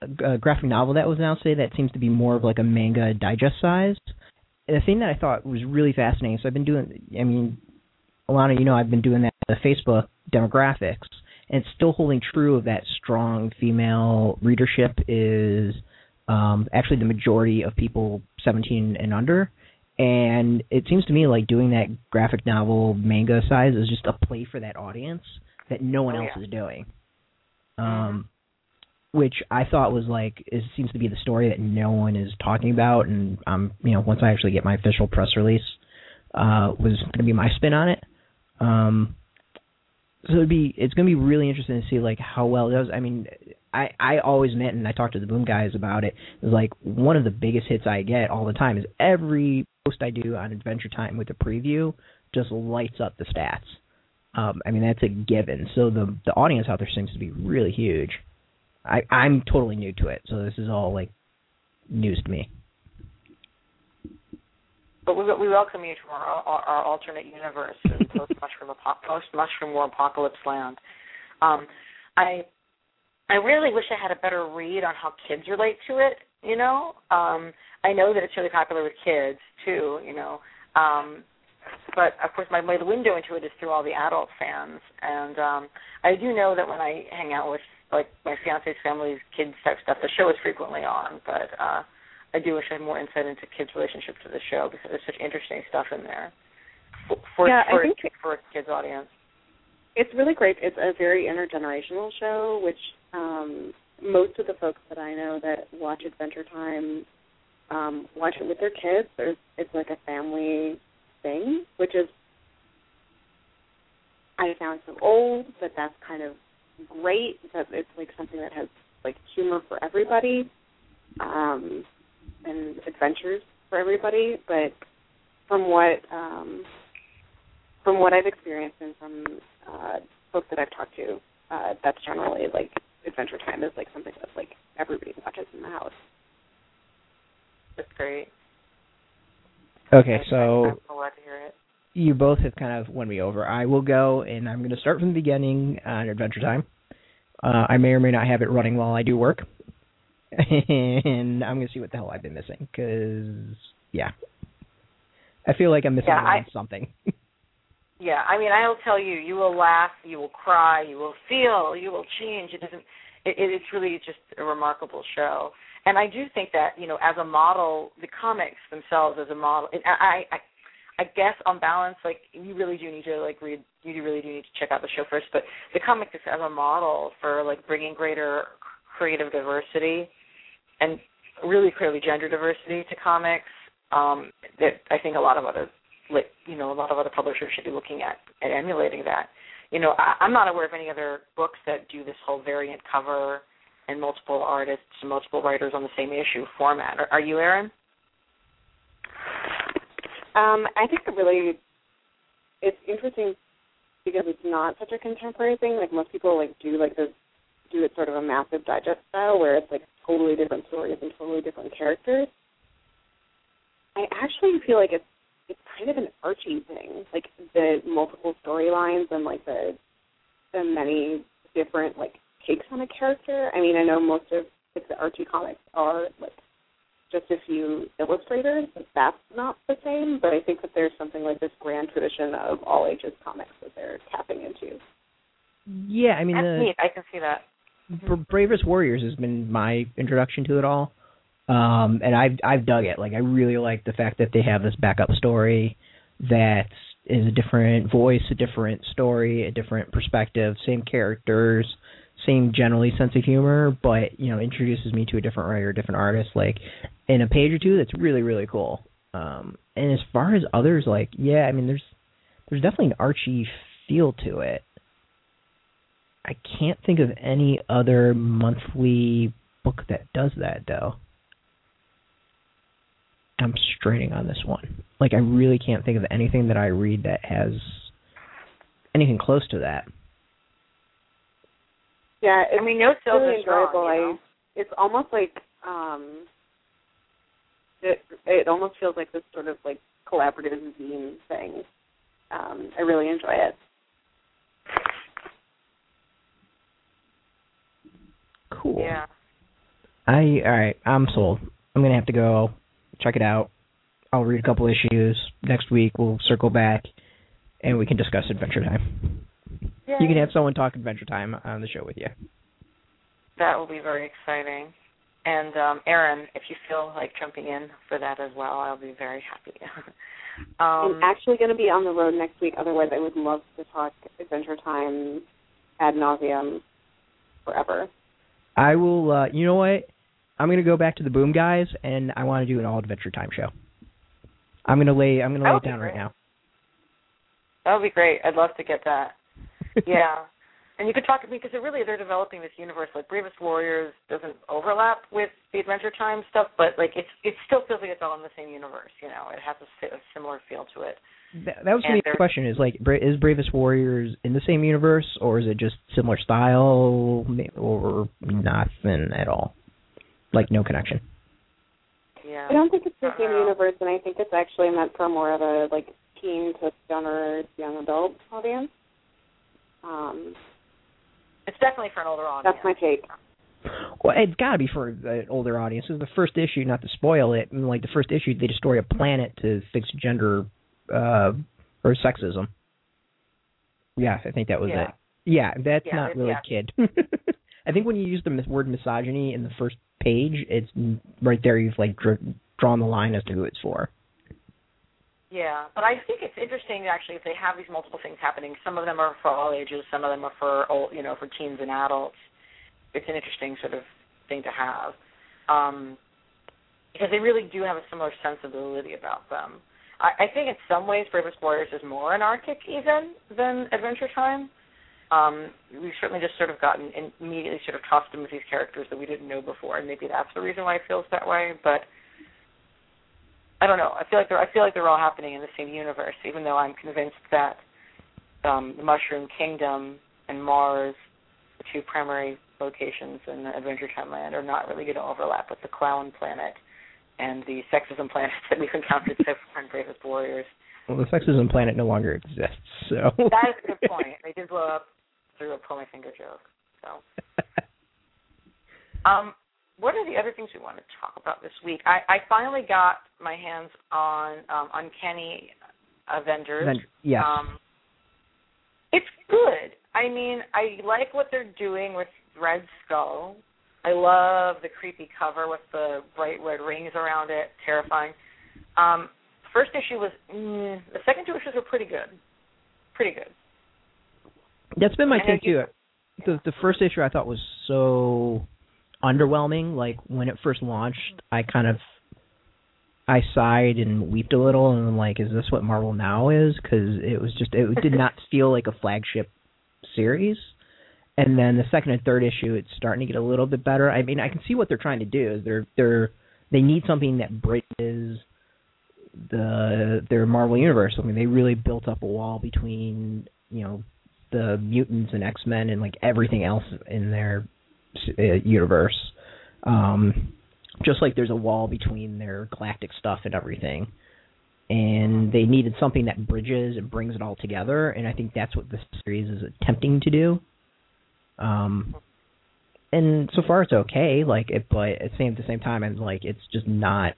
graphic novel that was announced today that seems to be more of like a manga digest size. And the thing that I thought was really fascinating, so I've been doing, I mean, Alana, you know, I've been doing that the Facebook demographics, and it's still holding true of that strong female readership is actually the majority of people 17 and under. And it seems to me like doing that graphic novel manga size is just a play for that audience that no one else is doing. Which I thought was like, it seems to be the story that no one is talking about. And, you know, once I actually get my official press release, was going to be my spin on it. So it's going to be really interesting to see like how well it does. I mean, I always admit, and I talked to the Boom guys about it, is like one of the biggest hits I get all the time is every post I do on Adventure Time with a preview just lights up the stats. I mean, that's a given. So the audience out there seems to be really huge. I'm totally new to it, so this is all like news to me. But we welcome you to our alternate universe, post-mushroom war apocalypse land. I really wish I had a better read on how kids relate to it. You know, I know that it's really popular with kids too. You know, but of course my window into it is through all the adult fans, and I do know that when I hang out with like my fiance's family's kids type stuff, the show is frequently on, but I do wish I had more insight into kids' relationships to the show because there's such interesting stuff in there for a kids' audience. It's really great. It's a very intergenerational show, which most of the folks that I know that watch Adventure Time watch it with their kids. It's like a family thing, which is, I found so old, but that's kind of great that it's like something that has like humor for everybody and adventures for everybody. But from what I've experienced and from folks that I've talked to, that's generally like Adventure Time is like something that like everybody watches in the house. That's great. Okay, so I'm glad to hear it. You both have kind of won me over. I will go, and I'm going to start from the beginning on Adventure Time. I may or may not have it running while I do work, and I'm going to see what the hell I've been missing, because, yeah. I feel like I'm missing something. Yeah, I mean, I'll tell you, you will laugh, you will cry, you will feel, you will change. It's really just a remarkable show. And I do think that, you know, as a model, the comics themselves as a model, I guess on balance, like, you really do need to, like, read, you really do need to check out the show first, but the comic is as a model for, like, bringing greater creative diversity and really clearly gender diversity to comics that I think a lot of other publishers should be looking at and emulating that. You know, I'm not aware of any other books that do this whole variant cover and multiple artists and multiple writers on the same issue format. Are you, Erin? I think it's interesting because it's not such a contemporary thing. Like most people like do it sort of a massive digest style where it's like totally different stories and totally different characters. I actually feel like it's kind of an Archie thing, like the multiple storylines and like the many different like takes on a character. I mean, I know most of the Archie comics are like just a few illustrators, but that's not the same. But I think that there's something like this grand tradition of all ages comics that they're tapping into. Yeah, I mean, that's neat. I can see that. Bravest Warriors has been my introduction to it all. And I've dug it. Like, I really like the fact that they have this backup story that is a different voice, a different story, a different perspective, same characters, same generally sense of humor, but, you know, introduces me to a different writer, a different artist, like, in a page or two. That's really, really cool. And as far as others, like, yeah, I mean, there's definitely an Archie feel to it. I can't think of any other monthly book that does that, though. I'm straining on this one. Like, I really can't think of anything that I read that has anything close to that. Yeah, I mean, no sales really are strong, enjoyable. you know? It's almost like it almost feels like this sort of like collaborative zine thing. I really enjoy it. Cool. Yeah. All right, I'm sold. I'm going to have to go check it out. I'll read a couple issues. Next week we'll circle back and we can discuss Adventure Time. Yay. You can have someone talk Adventure Time on the show with you. That will be very exciting. And Erin, if you feel like jumping in for that as well, I'll be very happy. I'm actually going to be on the road next week. Otherwise, I would love to talk Adventure Time ad nauseum forever. I will. You know what? I'm going to go back to the Boom Guys, and I want to do an all Adventure Time show. I'm going to lay it down right now. That would be great. I'd love to get that. Yeah. And you could talk to me, because they're developing this universe. Like, Bravest Warriors doesn't overlap with the Adventure Time stuff, but like it still feels like it's all in the same universe. You know, it has a similar feel to it. That was going to be the question: is Bravest Warriors in the same universe, or is it just similar style, or nothing at all? Like, no connection. Yeah. I don't think it's the same universe, and I think it's actually meant for more of a like teen to younger young adult audience. It's definitely for an older audience. That's my take. Well, it's got to be for an older audience. It's the first issue, not to spoil it. Like, the first issue, they destroy a planet to fix gender or sexism. Yeah, I think that was it. Yeah, that's not really kid. I think when you use the word misogyny in the first page, it's right there. You've like drawn the line as to who it's for. Yeah, but I think it's interesting actually if they have these multiple things happening. Some of them are for all ages. Some of them are for for teens and adults. It's an interesting sort of thing to have because they really do have a similar sensibility about them. I think in some ways Bravest Warriors is more anarchic even than Adventure Time. We've certainly just sort of gotten immediately sort of tossed in with these characters that we didn't know before, and maybe that's the reason why it feels that way. But I don't know. I feel like they're all happening in the same universe, even though I'm convinced that the Mushroom Kingdom and Mars, the two primary locations in the Adventure Time land, are not really going to overlap with the Clown Planet and the Sexism Planet that we've encountered so far in Bravest Warriors. Well, the Sexism Planet no longer exists, so... That is a good point. They did blow up through a pull my finger joke. So, what are the other things we want to talk about this week? I finally got my hands on Uncanny Avengers. Yes. It's good. I mean, I like what they're doing with Red Skull. I love the creepy cover with the bright red rings around it. Terrifying. First issue was, the second two issues were pretty good. Pretty good. That's been my take, too. The first issue I thought was so underwhelming. Like, when it first launched, I sighed and wept a little, and I'm like, is this what Marvel now is? Because it did not feel like a flagship series. And then the second and third issue, it's starting to get a little bit better. I mean, I can see what they're trying to do. Is they need something that bridges their Marvel universe. I mean, they really built up a wall between, the mutants and X-Men and like everything else in their universe. Just like there's a wall between their galactic stuff and everything. And they needed something that bridges and brings it all together, and I think that's what this series is attempting to do. And so far it's okay, but at the same time, I'm like, it's just not.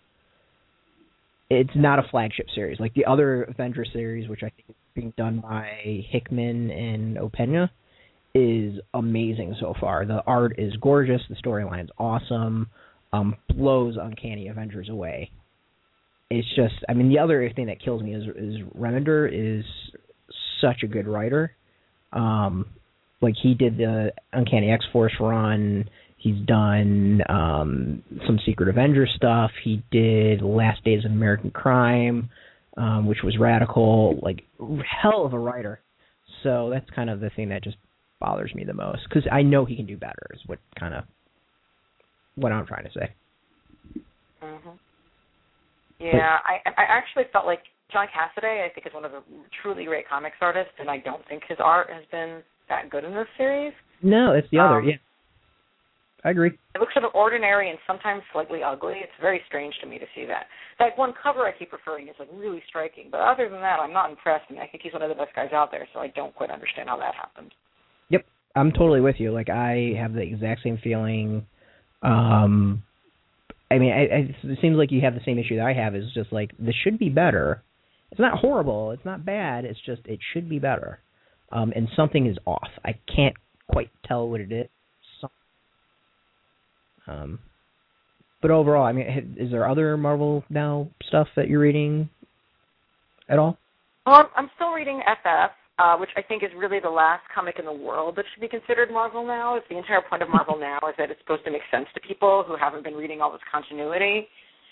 It's not a flagship series like the other Avengers series, which I think is being done by Hickman and Opeña, is amazing so far. The art is gorgeous, the storyline is awesome, blows Uncanny Avengers away. It's just, I mean, the other thing that kills me is Remender is such a good writer. Like, he did the Uncanny X-Force run. He's done some Secret Avengers stuff. He did Last Days of American Crime, which was radical. Like, hell of a writer. So that's kind of the thing that just bothers me the most, because I know he can do better, is what I'm trying to say. Mm-hmm. Yeah, I actually felt like John Cassaday, I think, is one of the truly great comics artists, and I don't think his art has been that good in this series. No, it's the other, yeah. I agree. It looks sort of ordinary and sometimes slightly ugly. It's very strange to me to see that. That one cover I keep referring is like really striking, but other than that, I'm not impressed. I mean, I think he's one of the best guys out there, so I don't quite understand how that happened. Yep, I'm totally with you. Like, I have the exact same feeling I mean, it seems like you have the same issue that I have. Is just like, this should be better. It's not horrible. It's not bad. It's just, it should be better. And something is off. I can't quite tell what it is. But overall, I mean, is there other Marvel Now stuff that you're reading at all? Well, I'm still reading FF, which I think is really the last comic in the world that should be considered Marvel Now. It's the entire point of Marvel Now is that it's supposed to make sense to people who haven't been reading all this continuity.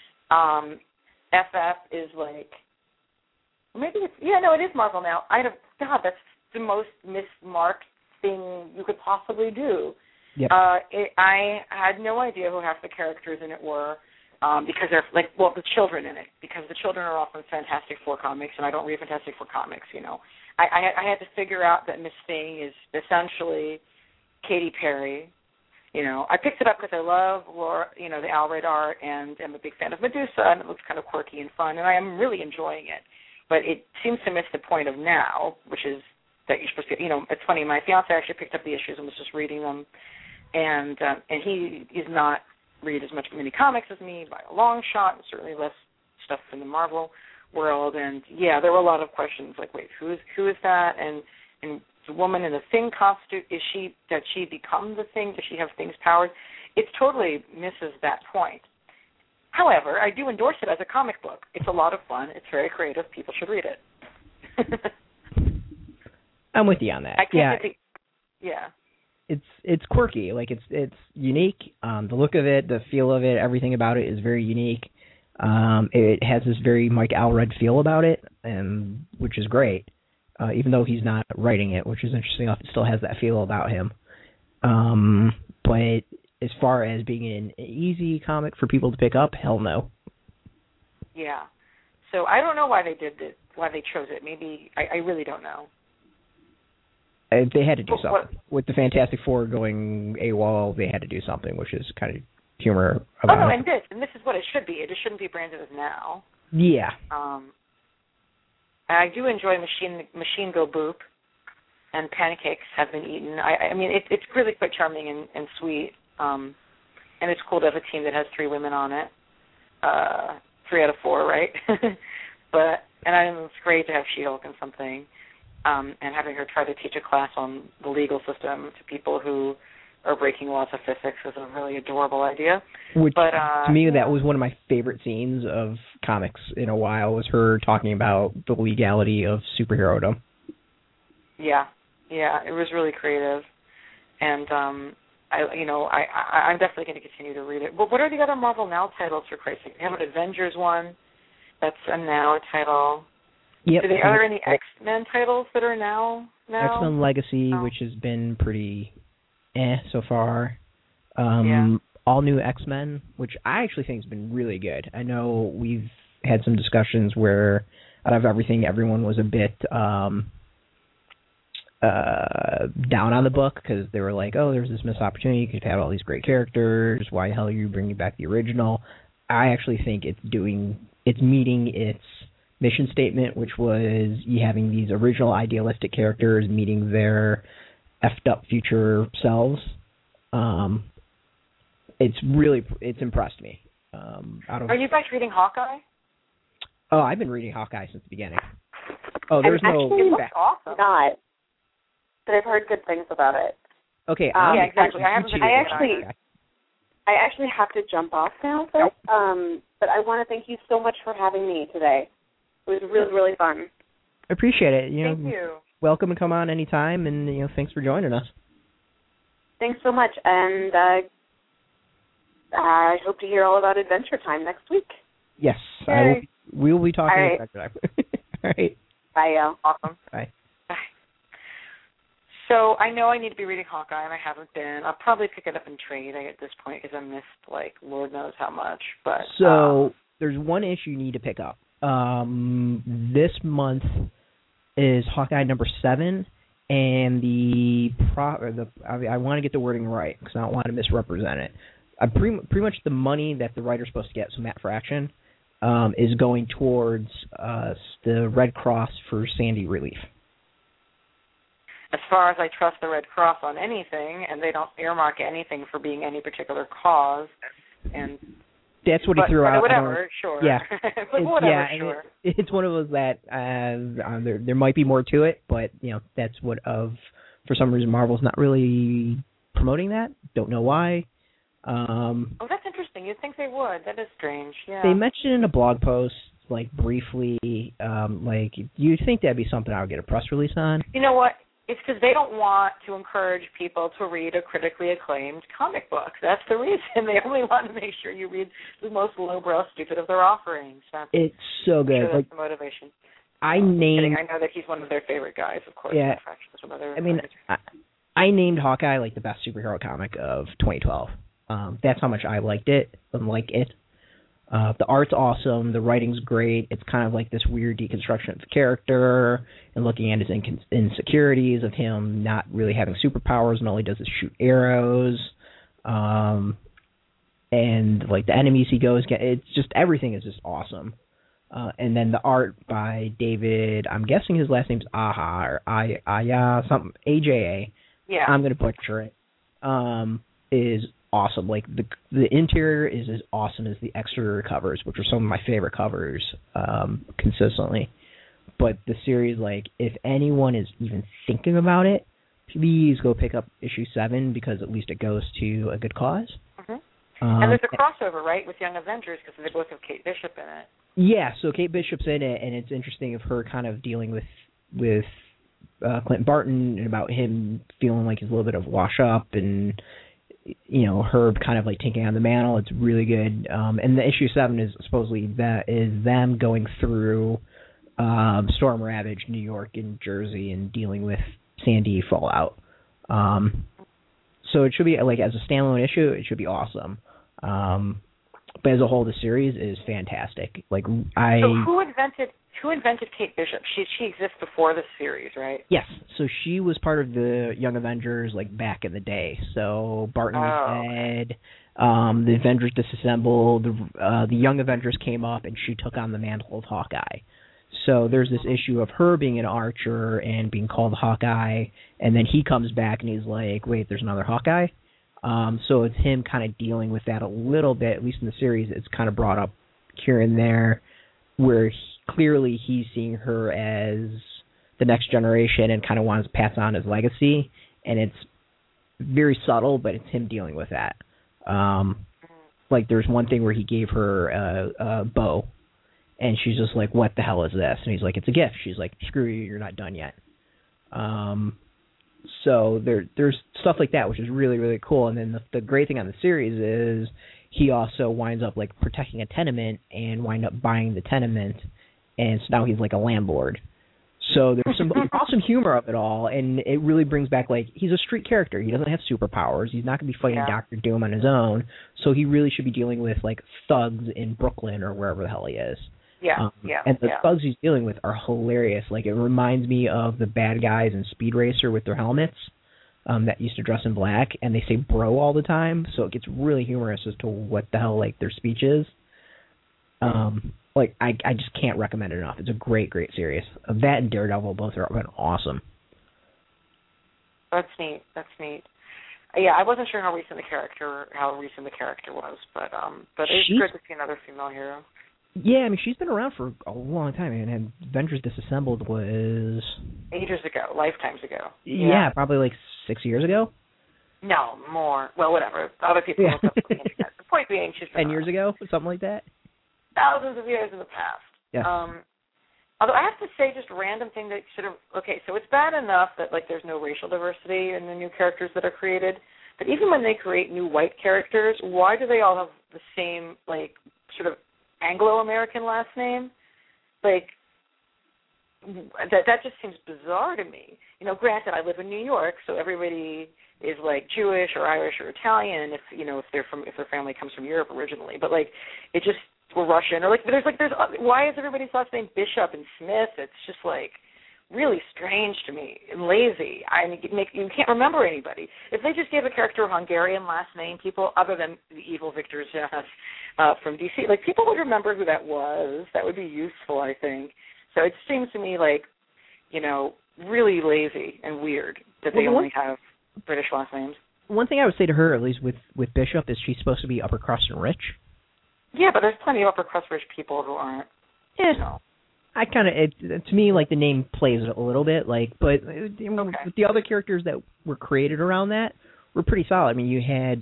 FF is like, maybe it's, yeah, no, it is Marvel Now. God, that's the most mismarked thing you could possibly do. Yep. I had no idea who half the characters in it were, because they're the children in it, because the children are all from Fantastic Four comics, and I don't read Fantastic Four comics, you know. I had to figure out that Miss Thing is essentially Katy Perry. You know, I picked it up because I love Laura, you know, the Alred art, and I'm a big fan of Medusa, and it looks kind of quirky and fun, and I am really enjoying it. But it seems to miss the point of now, which is that you're supposed to, you know, it's funny, my fiance actually picked up the issues and was just reading them, and he's not read as many comics as me by a long shot, and certainly less stuff in the Marvel world. And yeah, there were a lot of questions like, wait, who is that? And the woman in the Thing costume, does she become the Thing? Does she have Thing's powers? It totally misses that point. However, I do endorse it as a comic book. It's a lot of fun. It's very creative. People should read it. I'm with you on that. Yeah. It's quirky, like it's unique. The look of it, the feel of it, everything about it is very unique. It has this very Mike Allred feel about it, and which is great. Even though he's not writing it, which is interesting enough, it still has that feel about him. But as far as being an easy comic for people to pick up, hell no. Yeah. So I don't know why they did it, why they chose it. Maybe I really don't know. They had to do something. With the Fantastic Four going AWOL, they had to do something, which is kind of humor about it. And this is what it should be. It just shouldn't be branded as Now. Yeah. I do enjoy Machine Go Boop, and Pancakes Have Been Eaten. I mean, it's really quite charming and sweet, and it's cool to have a team that has 3 women on it. 3 out of 4, right? It's great to have She-Hulk in something. And having her try to teach a class on the legal system to people who are breaking laws of physics is a really adorable idea. To me, that was one of my favorite scenes of comics in a while, was her talking about the legality of superherodom. Yeah, it was really creative. And, I'm definitely going to continue to read it. But what are the other Marvel Now titles, for Christ's sake? We have an Avengers one. That's a Now title. Yep. Are there any X-Men titles that are now? X-Men Legacy, which has been pretty so far. All New X-Men, which I actually think has been really good. I know we've had some discussions where, out of everything, everyone was a bit down on the book because they were like, oh, there's this missed opportunity. You could have all these great characters. Why the hell are you bringing back the original? I actually think it's meeting its mission statement, which was you having these original idealistic characters meeting their effed up future selves. It's impressed me. Are you guys reading Hawkeye? Oh, I've been reading Hawkeye since the beginning. Oh, there's actually, no. It looks awesome. Not, but I've heard good things about it. Okay. Yeah, exactly. I actually have to jump off now, though. But I want to thank you so much for having me today. It was really, really fun. I appreciate it. Thank you. Welcome to come on anytime, and thanks for joining us. Thanks so much, and I hope to hear all about Adventure Time next week. Yes, we will be talking about Adventure Time. All right. Bye, y'all. Awesome. Bye. So I know I need to be reading Hawkeye, and I haven't been. I'll probably pick it up in trade at this point because I missed, Lord knows how much. But there's one issue you need to pick up. This month is Hawkeye number 7, and I want to get the wording right because I don't want to misrepresent it. Pretty much the money that the writer's supposed to get, so Matt Fraction, is going towards the Red Cross for Sandy relief. as far as I trust the Red Cross on anything, and they don't earmark anything for being any particular cause, and that's what he threw out. Whatever, sure. Yeah, but whatever, sure. It's one of those that there might be more to it, but that's what for some reason Marvel's not really promoting that. Don't know why. That's interesting. You'd think they would. That is strange. Yeah. They mentioned in a blog post, briefly, you'd think that'd be something I would get a press release on. You know what? It's because they don't want to encourage people to read a critically acclaimed comic book. That's the reason. They only want to make sure you read the most lowbrow, stupid of their offerings. It's so good. Sure, that's the motivation. I know that he's one of their favorite guys, of course. Yeah. I named Hawkeye the best superhero comic of 2012. That's how much I liked it. The art's awesome. The writing's great. It's kind of like this weird deconstruction of the character and looking at his insecurities of him not really having superpowers and all he does is shoot arrows. And the enemies he goes against, it's just everything is just awesome. And then the art by David, I'm guessing his last name's Aja or Aya something AJA. Yeah. I'm gonna butcher it. Is awesome. The interior is as awesome as the exterior covers, which are some of my favorite covers consistently. But the series, if anyone is even thinking about it, please go pick up issue 7 because at least it goes to a good cause. Mm-hmm. And there's a crossover, right, with Young Avengers because they both have Kate Bishop in it. Yeah, so Kate Bishop's in it, and it's interesting of her kind of dealing with Clint Barton and about him feeling like he's a little bit of wash up and her kind of taking on the mantle. It's really good. And the issue 7 is supposedly them going through storm ravaged New York and Jersey and dealing with Sandy fallout. So it should be as a standalone issue, it should be awesome. But as a whole, the series is fantastic. So who invented Kate Bishop? She exists before this series, right? Yes. So she was part of the Young Avengers back in the day. So Barton was dead. The Avengers disassembled. The Young Avengers came up, and she took on the mantle of Hawkeye. So there's this issue of her being an archer and being called Hawkeye, and then he comes back and he's like, wait, there's another Hawkeye? So it's him kind of dealing with that a little bit, at least in the series. It's kind of brought up here and there where clearly he's seeing her as the next generation and kind of wants to pass on his legacy. And it's very subtle, but it's him dealing with that. There's one thing where he gave her a bow, and she's just like, what the hell is this? And he's like, it's a gift. She's like, screw you, you're not done yet. So there's stuff like that, which is really, really cool. And then the great thing on the series is he also winds up protecting a tenement and wind up buying the tenement, and so now he's like a landlord. So there's some awesome humor of it all, and it really brings back he's a street character. He doesn't have superpowers. He's not going to be fighting Dr. Doom on his own. So he really should be dealing with thugs in Brooklyn or wherever the hell he is. And the thugs he's dealing with are hilarious. It reminds me of the bad guys in Speed Racer with their helmets that used to dress in black, and they say bro all the time, so it gets really humorous as to what the hell their speech is. I just can't recommend it enough. It's a great, great series. That and Daredevil both are awesome. That's neat. Yeah, I wasn't sure how recent the character was, but it's good to see another female hero. Yeah, she's been around for a long time, and Avengers Disassembled was ages ago, lifetimes ago. Yeah, probably 6 years ago. No, more. Well, whatever. Other people look up the internet. The point being, she's been 10 years ago, something like that. Thousands of years in the past. Yes. Although I have to say, just random thing that sort of so it's bad enough that there's no racial diversity in the new characters that are created, but even when they create new white characters, why do they all have the same sort of Anglo-American last name? That just seems bizarre to me. Granted, I live in New York, so everybody is Jewish or Irish or Italian if their family comes from Europe originally. But it just or Russian or there's why is everybody's last name Bishop and Smith? It's just really strange to me and lazy. You can't remember anybody. If they just gave a character a Hungarian last name, people other than the evil Victor Zsasz from DC, people would remember who that was. That would be useful, I think. So it seems to me really lazy and weird that they only have British last names. One thing I would say to her, at least with Bishop, is she's supposed to be upper crust and rich. Yeah, but there's plenty of upper crust rich people who aren't. Yeah. You know. I kind of, to me, like, the name plays it a little bit, like, but the other characters that were created around that were pretty solid. I mean, you had,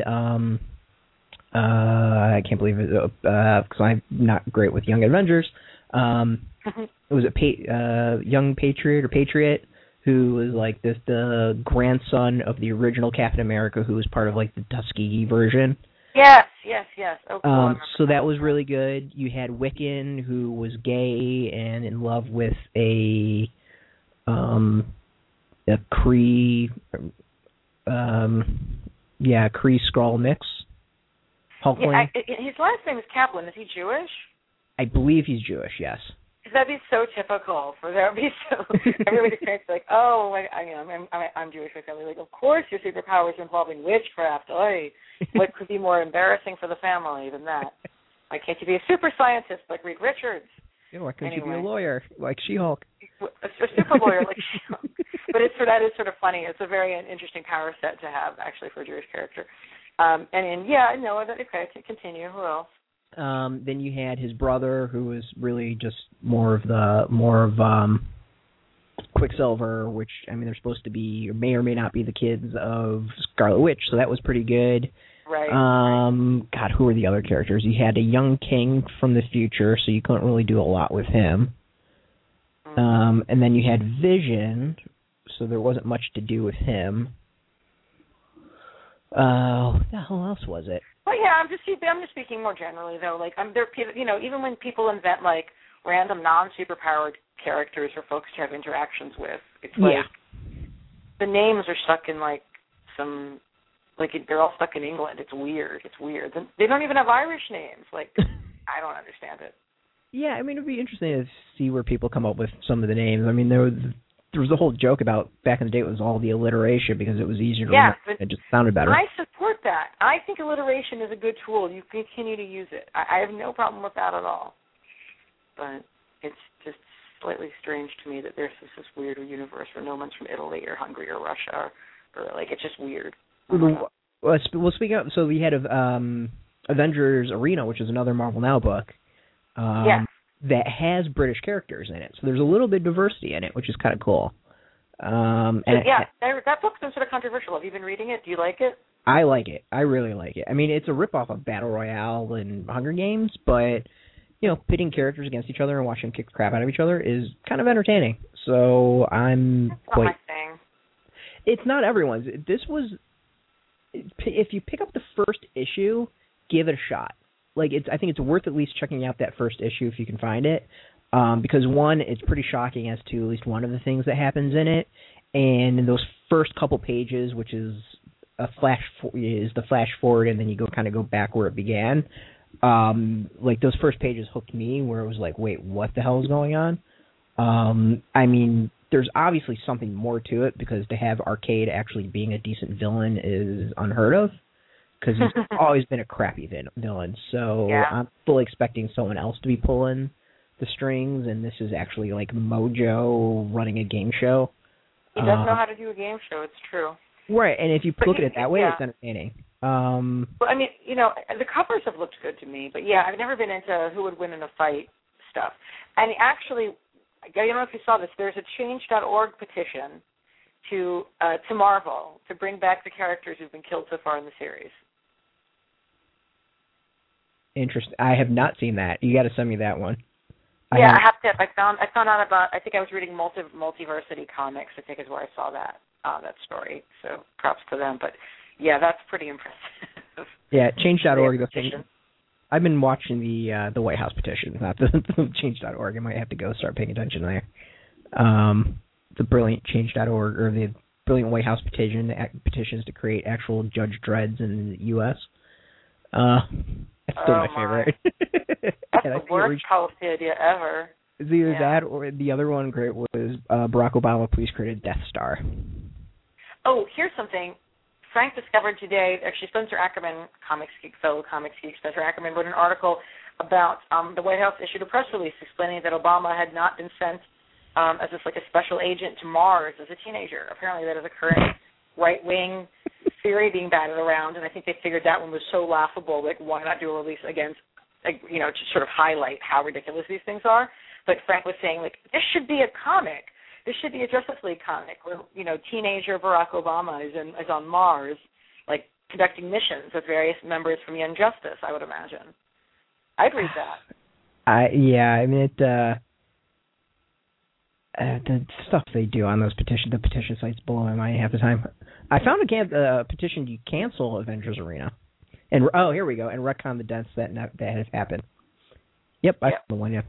I can't believe it, because I'm not great with Young Avengers. It was a Young Patriot, who was like the grandson of the original Captain America, who was part of like the Tuskegee version. Yes. Oh, cool. So that was really good. You had Wiccan, who was gay and in love with a Kree, Kree Skrull mix. Hulkling. Yeah, his last name is Kaplan. Is he Jewish? I believe he's Jewish. Yes. That'd be so typical. Everybody's parents like, oh, I'm Jewish. My family like, of course your superpowers involving witchcraft. Oy. What could be more embarrassing for the family than that? Why can't you be a super scientist like Reed Richards? Yeah, why can't you be a lawyer like She-Hulk? A super lawyer like She-Hulk. But that is sort of funny. It's a very interesting power set to have, actually, for a Jewish character. Continue. Who else? Then you had his brother, who was really just more of Quicksilver, which, I mean, they're supposed to be, or may not be, the kids of Scarlet Witch, so that was pretty good. Right. God, who were the other characters? You had a young king from the future, so you couldn't really do a lot with him. And then you had Vision, so there wasn't much to do with him. What the hell else was it? Well, yeah, I'm just speaking more generally, though. Like, even when people invent like random non-superpowered characters or folks to have interactions with, it's like the names are stuck in like some, like they're all stuck in England. It's weird. They don't even have Irish names. Like, I don't understand it. Yeah, I mean, it'd be interesting to see where people come up with some of the names. I mean, there was the whole joke about back in the day it was all the alliteration because it was easier to remember. It just sounded better. I support that. I think alliteration is a good tool. You continue to use it. I have no problem with that at all. But it's just slightly strange to me that there's this weird universe where no one's from Italy or Hungary or Russia or like, it's just weird. Well, speaking of, so we had Avengers Arena, which is another Marvel Now book. That has British characters in it. So there's a little bit of diversity in it, which is kind of cool. That book's been sort of controversial. Have you been reading it? Do you like it? I like it. I really like it. I mean, it's a ripoff of Battle Royale and Hunger Games, but, you know, pitting characters against each other and watching them kick the crap out of each other is kind of entertaining. So That's not my thing. It's not everyone's. If you pick up the first issue, give it a shot. Like, I think it's worth at least checking out that first issue if you can find it, because one, it's pretty shocking as to at least one of the things that happens in it, and in those first couple pages, which is the flash forward, and then you go back where it began. Like those first pages hooked me, where it was like, wait, what the hell is going on? I mean, there's obviously something more to it, because to have Arcade actually being a decent villain is unheard of. Because he's always been a crappy villain, so I'm fully expecting someone else to be pulling the strings, and this is actually like Mojo running a game show. He does know how to do a game show, it's true. Right, and if you look at it that way, it's entertaining. Well, I mean, you know, the covers have looked good to me, but yeah, I've never been into who would win in a fight stuff. And actually, I don't know if you saw this, there's a Change.org petition to Marvel to bring back the characters who've been killed so far in the series. Interesting. I have not seen that. You got to send me that one. I have to. I found out about. I think I was reading Multiversity Comics. I think is where I saw that story. So props to them. But yeah, that's pretty impressive. Yeah, Change.org. The thing. I've been watching the White House petition, not the Change.org. I might have to go start paying attention there. The brilliant Change.org, or the brilliant White House petitions to create actual Judge Dreds in the U.S. That's still my favorite. That's the worst policy idea ever. It's either that or the other one great was Barack Obama please create a Death Star. Oh, here's something. Frank discovered today, actually Spencer Ackerman, fellow comics geek, Spencer Ackerman wrote an article about the White House issued a press release explaining that Obama had not been sent as just like a special agent to Mars as a teenager. Apparently that is a current right-wing theory being batted around, and I think they figured that one was so laughable, like why not do a release against, like, you know, to sort of highlight how ridiculous these things are. But Frank was saying, like, this should be a comic. This should be a Justice League comic where, you know, teenager Barack Obama is on Mars, like, conducting missions with various members from Young Justice, I would imagine. I'd read that. The stuff they do on those the petition sites blow my mind half the time. I found a petition to cancel Avengers Arena, and here we go, and retcon the deaths that has happened. Yep, I found the one. Yep.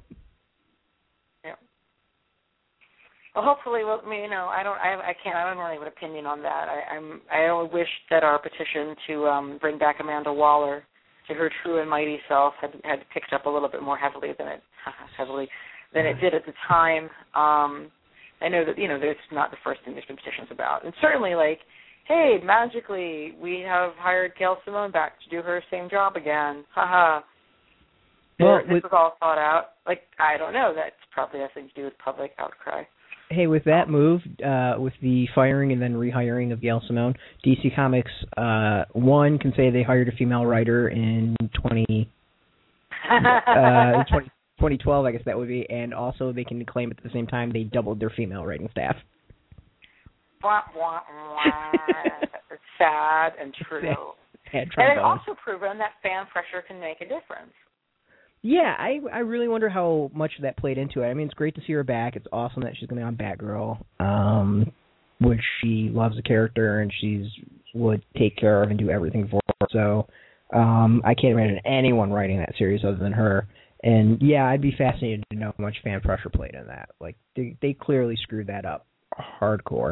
Well, hopefully, I don't really have an opinion on that. I wish that our petition to bring back Amanda Waller to her true and mighty self had picked up a little bit more heavily than it did at the time. I know that, that's not the first thing there's been petitions about. And certainly, like, hey, magically, we have hired Gail Simone back to do her same job again. Haha. Well, this was all thought out. Like, I don't know. That's probably has something to do with public outcry. Hey, with that move, with the firing and then rehiring of Gail Simone, DC Comics, one, can say they hired a female writer in 2012, I guess that would be, and also they can claim at the same time they doubled their female writing staff. It's sad and true. And it's also proven that fan pressure can make a difference. Yeah, I really wonder how much that played into it. I mean, it's great to see her back. It's awesome that she's going to be on Batgirl, which she loves the character and would take care of and do everything for her. So I can't imagine anyone writing that series other than her. And, yeah, I'd be fascinated to know how much fan pressure played in that. Like, they clearly screwed that up hardcore.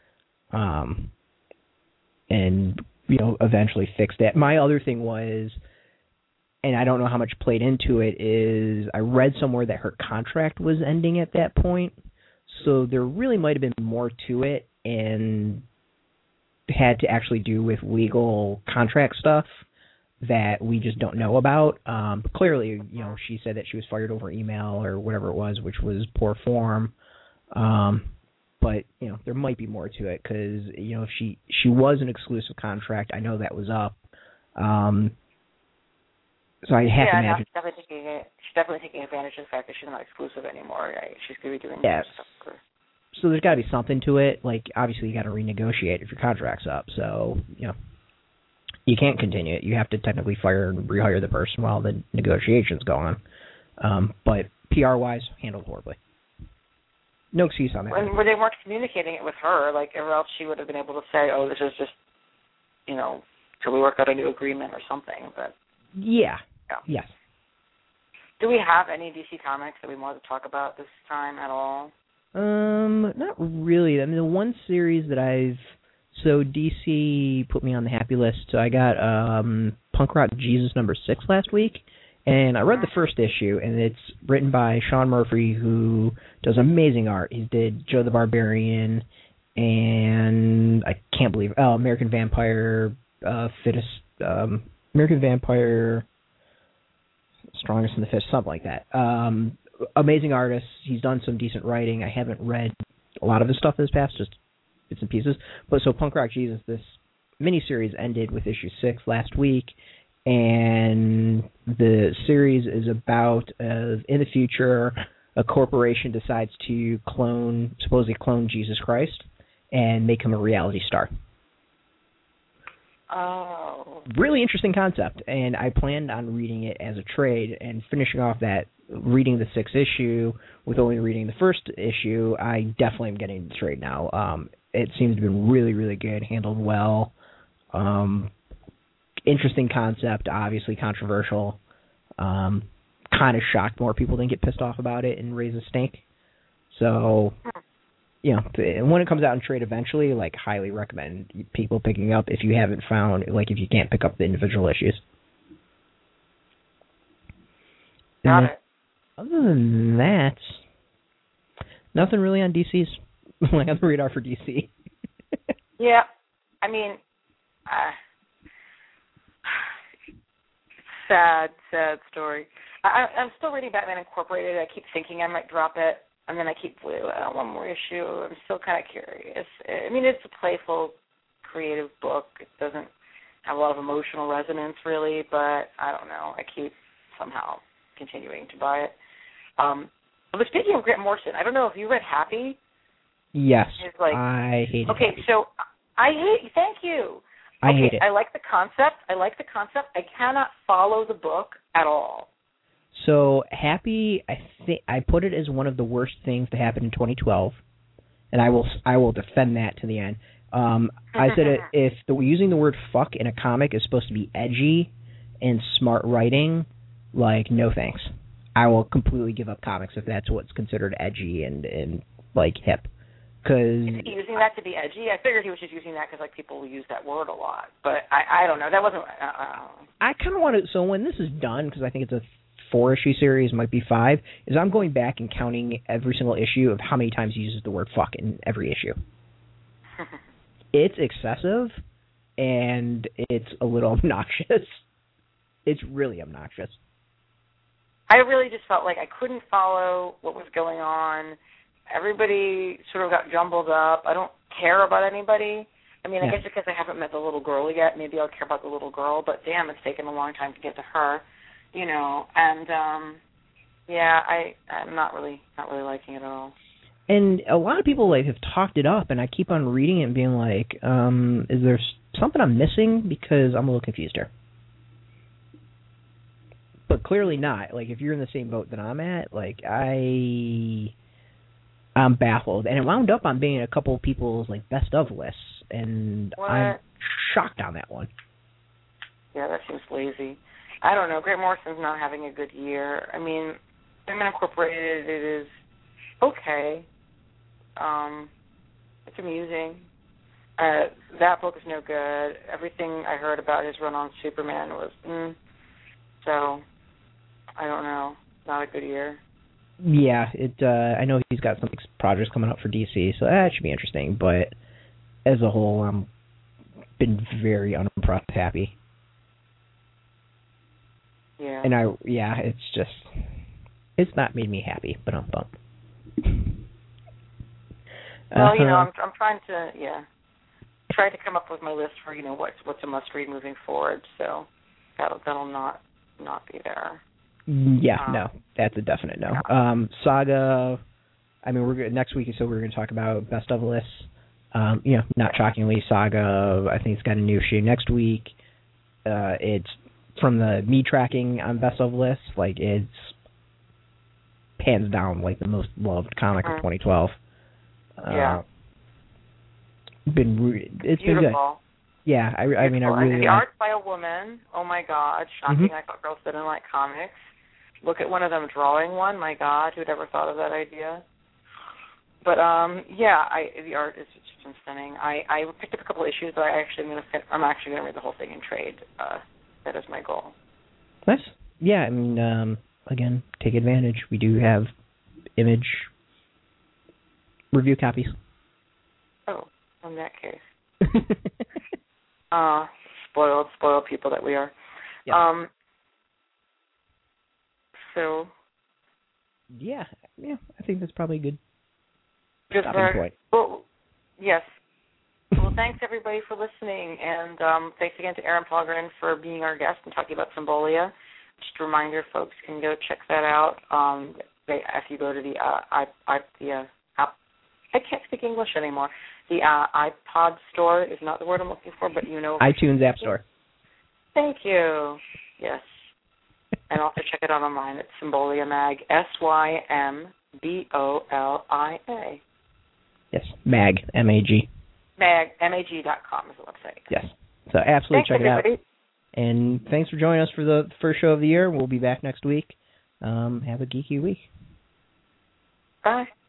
And, eventually fixed it. My other thing was, and I don't know how much played into it, is I read somewhere that her contract was ending at that point. So there really might have been more to it and had to actually do with legal contract stuff that we just don't know about. Clearly, she said that she was fired over email or whatever it was, which was poor form. But, there might be more to it because, she was an exclusive contract. I know that was up. So I have to imagine. No, she's definitely taking advantage of the fact that she's not exclusive anymore. Right? She's going to be doing stuff for her. So there's got to be something to it. Like, obviously, you got to renegotiate if your contract's up. So, you can't continue it. You have to technically fire and rehire the person while the negotiations go on. But PR-wise, handled horribly. No excuse on that. And they weren't communicating it with her, like, or else she would have been able to say, oh, this is just, till we work out a new agreement or something. But yeah. Yes. Do we have any DC Comics that we want to talk about this time at all? Not really. I mean, the one series that so DC put me on the happy list. So I got Punk Rock Jesus #6 last week, and I read the first issue, and it's written by Sean Murphy, who does amazing art. He did Joe the Barbarian, and I can't believe American Vampire, American Vampire, Strongest in the Fist, something like that. Amazing artist. He's done some decent writing. I haven't read a lot of his stuff this past, just bits and pieces. But so Punk Rock Jesus, this miniseries ended with issue 6 last week, and the series is about in the future a corporation decides to supposedly clone Jesus Christ and make him a reality star. Oh. Really interesting concept, and I planned on reading it as a trade and finishing off that, reading the 6th issue with only reading the first issue. I definitely am getting the trade now. It seems to have been really, really good, handled well. Interesting concept, obviously controversial. Kind of shocked more people didn't get pissed off about it and raise a stink. So, when it comes out in trade eventually, like, highly recommend people picking up if you haven't found, like, if you can't pick up the individual issues. Got it. Other than that, nothing really on DC's, like, on the radar for DC. Yeah, I mean, sad story. I'm still reading Batman Incorporated. I keep thinking I might drop it. and then I keep one more issue. I'm still kind of curious. I mean, it's a playful, creative book. It doesn't have a lot of emotional resonance, really, but I don't know. I keep somehow continuing to buy it. But speaking of Grant Morrison, I don't know if you read Happy. Yes, like, I hate it. Okay, so thank you. I hate it. I like the concept. I cannot follow the book at all. So Happy, I put it as one of the worst things to happen in 2012, and I will defend that to the end. I said if using the word fuck in a comic is supposed to be edgy and smart writing, like, no thanks. I will completely give up comics if that's what's considered edgy and like hip. Cause is he using that to be edgy? I figured he was just using that because like people use that word a lot, but I don't know. That wasn't. I kind of want to. So when this is done, because I think it's a 4-issue series, might be 5, is I'm going back and counting every single issue of how many times he uses the word fuck in every issue. It's excessive, and it's a little obnoxious. It's really obnoxious. I really just felt like I couldn't follow what was going on. Everybody sort of got jumbled up. I don't care about anybody. I mean, I guess because I haven't met the little girl yet, maybe I'll care about the little girl, but damn, it's taken a long time to get to her, you know. And I'm not really liking it at all. And a lot of people like have talked it up, and I keep on reading it and being like, is there something I'm missing? Because I'm a little confused here. But clearly not. Like, if you're in the same boat that I'm at, like, I'm baffled. And it wound up on being a couple of people's, like, best of lists, and what? I'm shocked on that one. Yeah, that seems lazy. I don't know. Grant Morrison's not having a good year. I mean, Batman Incorporated, it is okay. It's amusing. That book is no good. Everything I heard about his run on Superman was, so I don't know. Not a good year. Yeah, I know he's got some projects coming up for DC, so that should be interesting. But as a whole, I'm been very unimpressed. Happy. Yeah. And it's not made me happy, but I'm bummed. Well, you know, I'm trying to come up with my list for, you know, what's a must read moving forward. So that'll not be there. Yeah, no, that's a definite no. Saga. I mean, next week, so we're going to talk about best of lists. You know, not shockingly, Saga. I think it's got a new issue next week. It's from the me tracking on best of lists. Like, it's hands down like the most loved comic of 2012. Yeah. It's been good. Yeah, I mean, I really the art's by a woman. Oh my God, shocking! I thought girls didn't like comics. Look at one of them drawing one. My God, who'd ever thought of that idea? But the art is just been stunning. I picked up a couple issues, but I'm actually gonna read the whole thing in trade. That is my goal. Nice. Yeah, I mean, again, take advantage. We do have Image review copies. Oh, in that case. Spoiled people that we are. Yeah. So. Yeah, I think that's probably a good stopping point. Well, yes. Well, thanks everybody for listening, and thanks again to Aaron Palgren for being our guest and talking about Symbolia. Just a reminder, folks can go check that out. If you go to the I can't speak English anymore. The iPod store is not the word I'm looking for, but you know. iTunes App Store. Thank you. Yes. And also check it out online. It's Symbolia Mag, SYMBOLIA. Yes, Mag, M-A-G. MAG.com is the website. Yes. So absolutely check everybody. it out. And thanks for joining us for the first show of the year. We'll be back next week. Have a geeky week. Bye.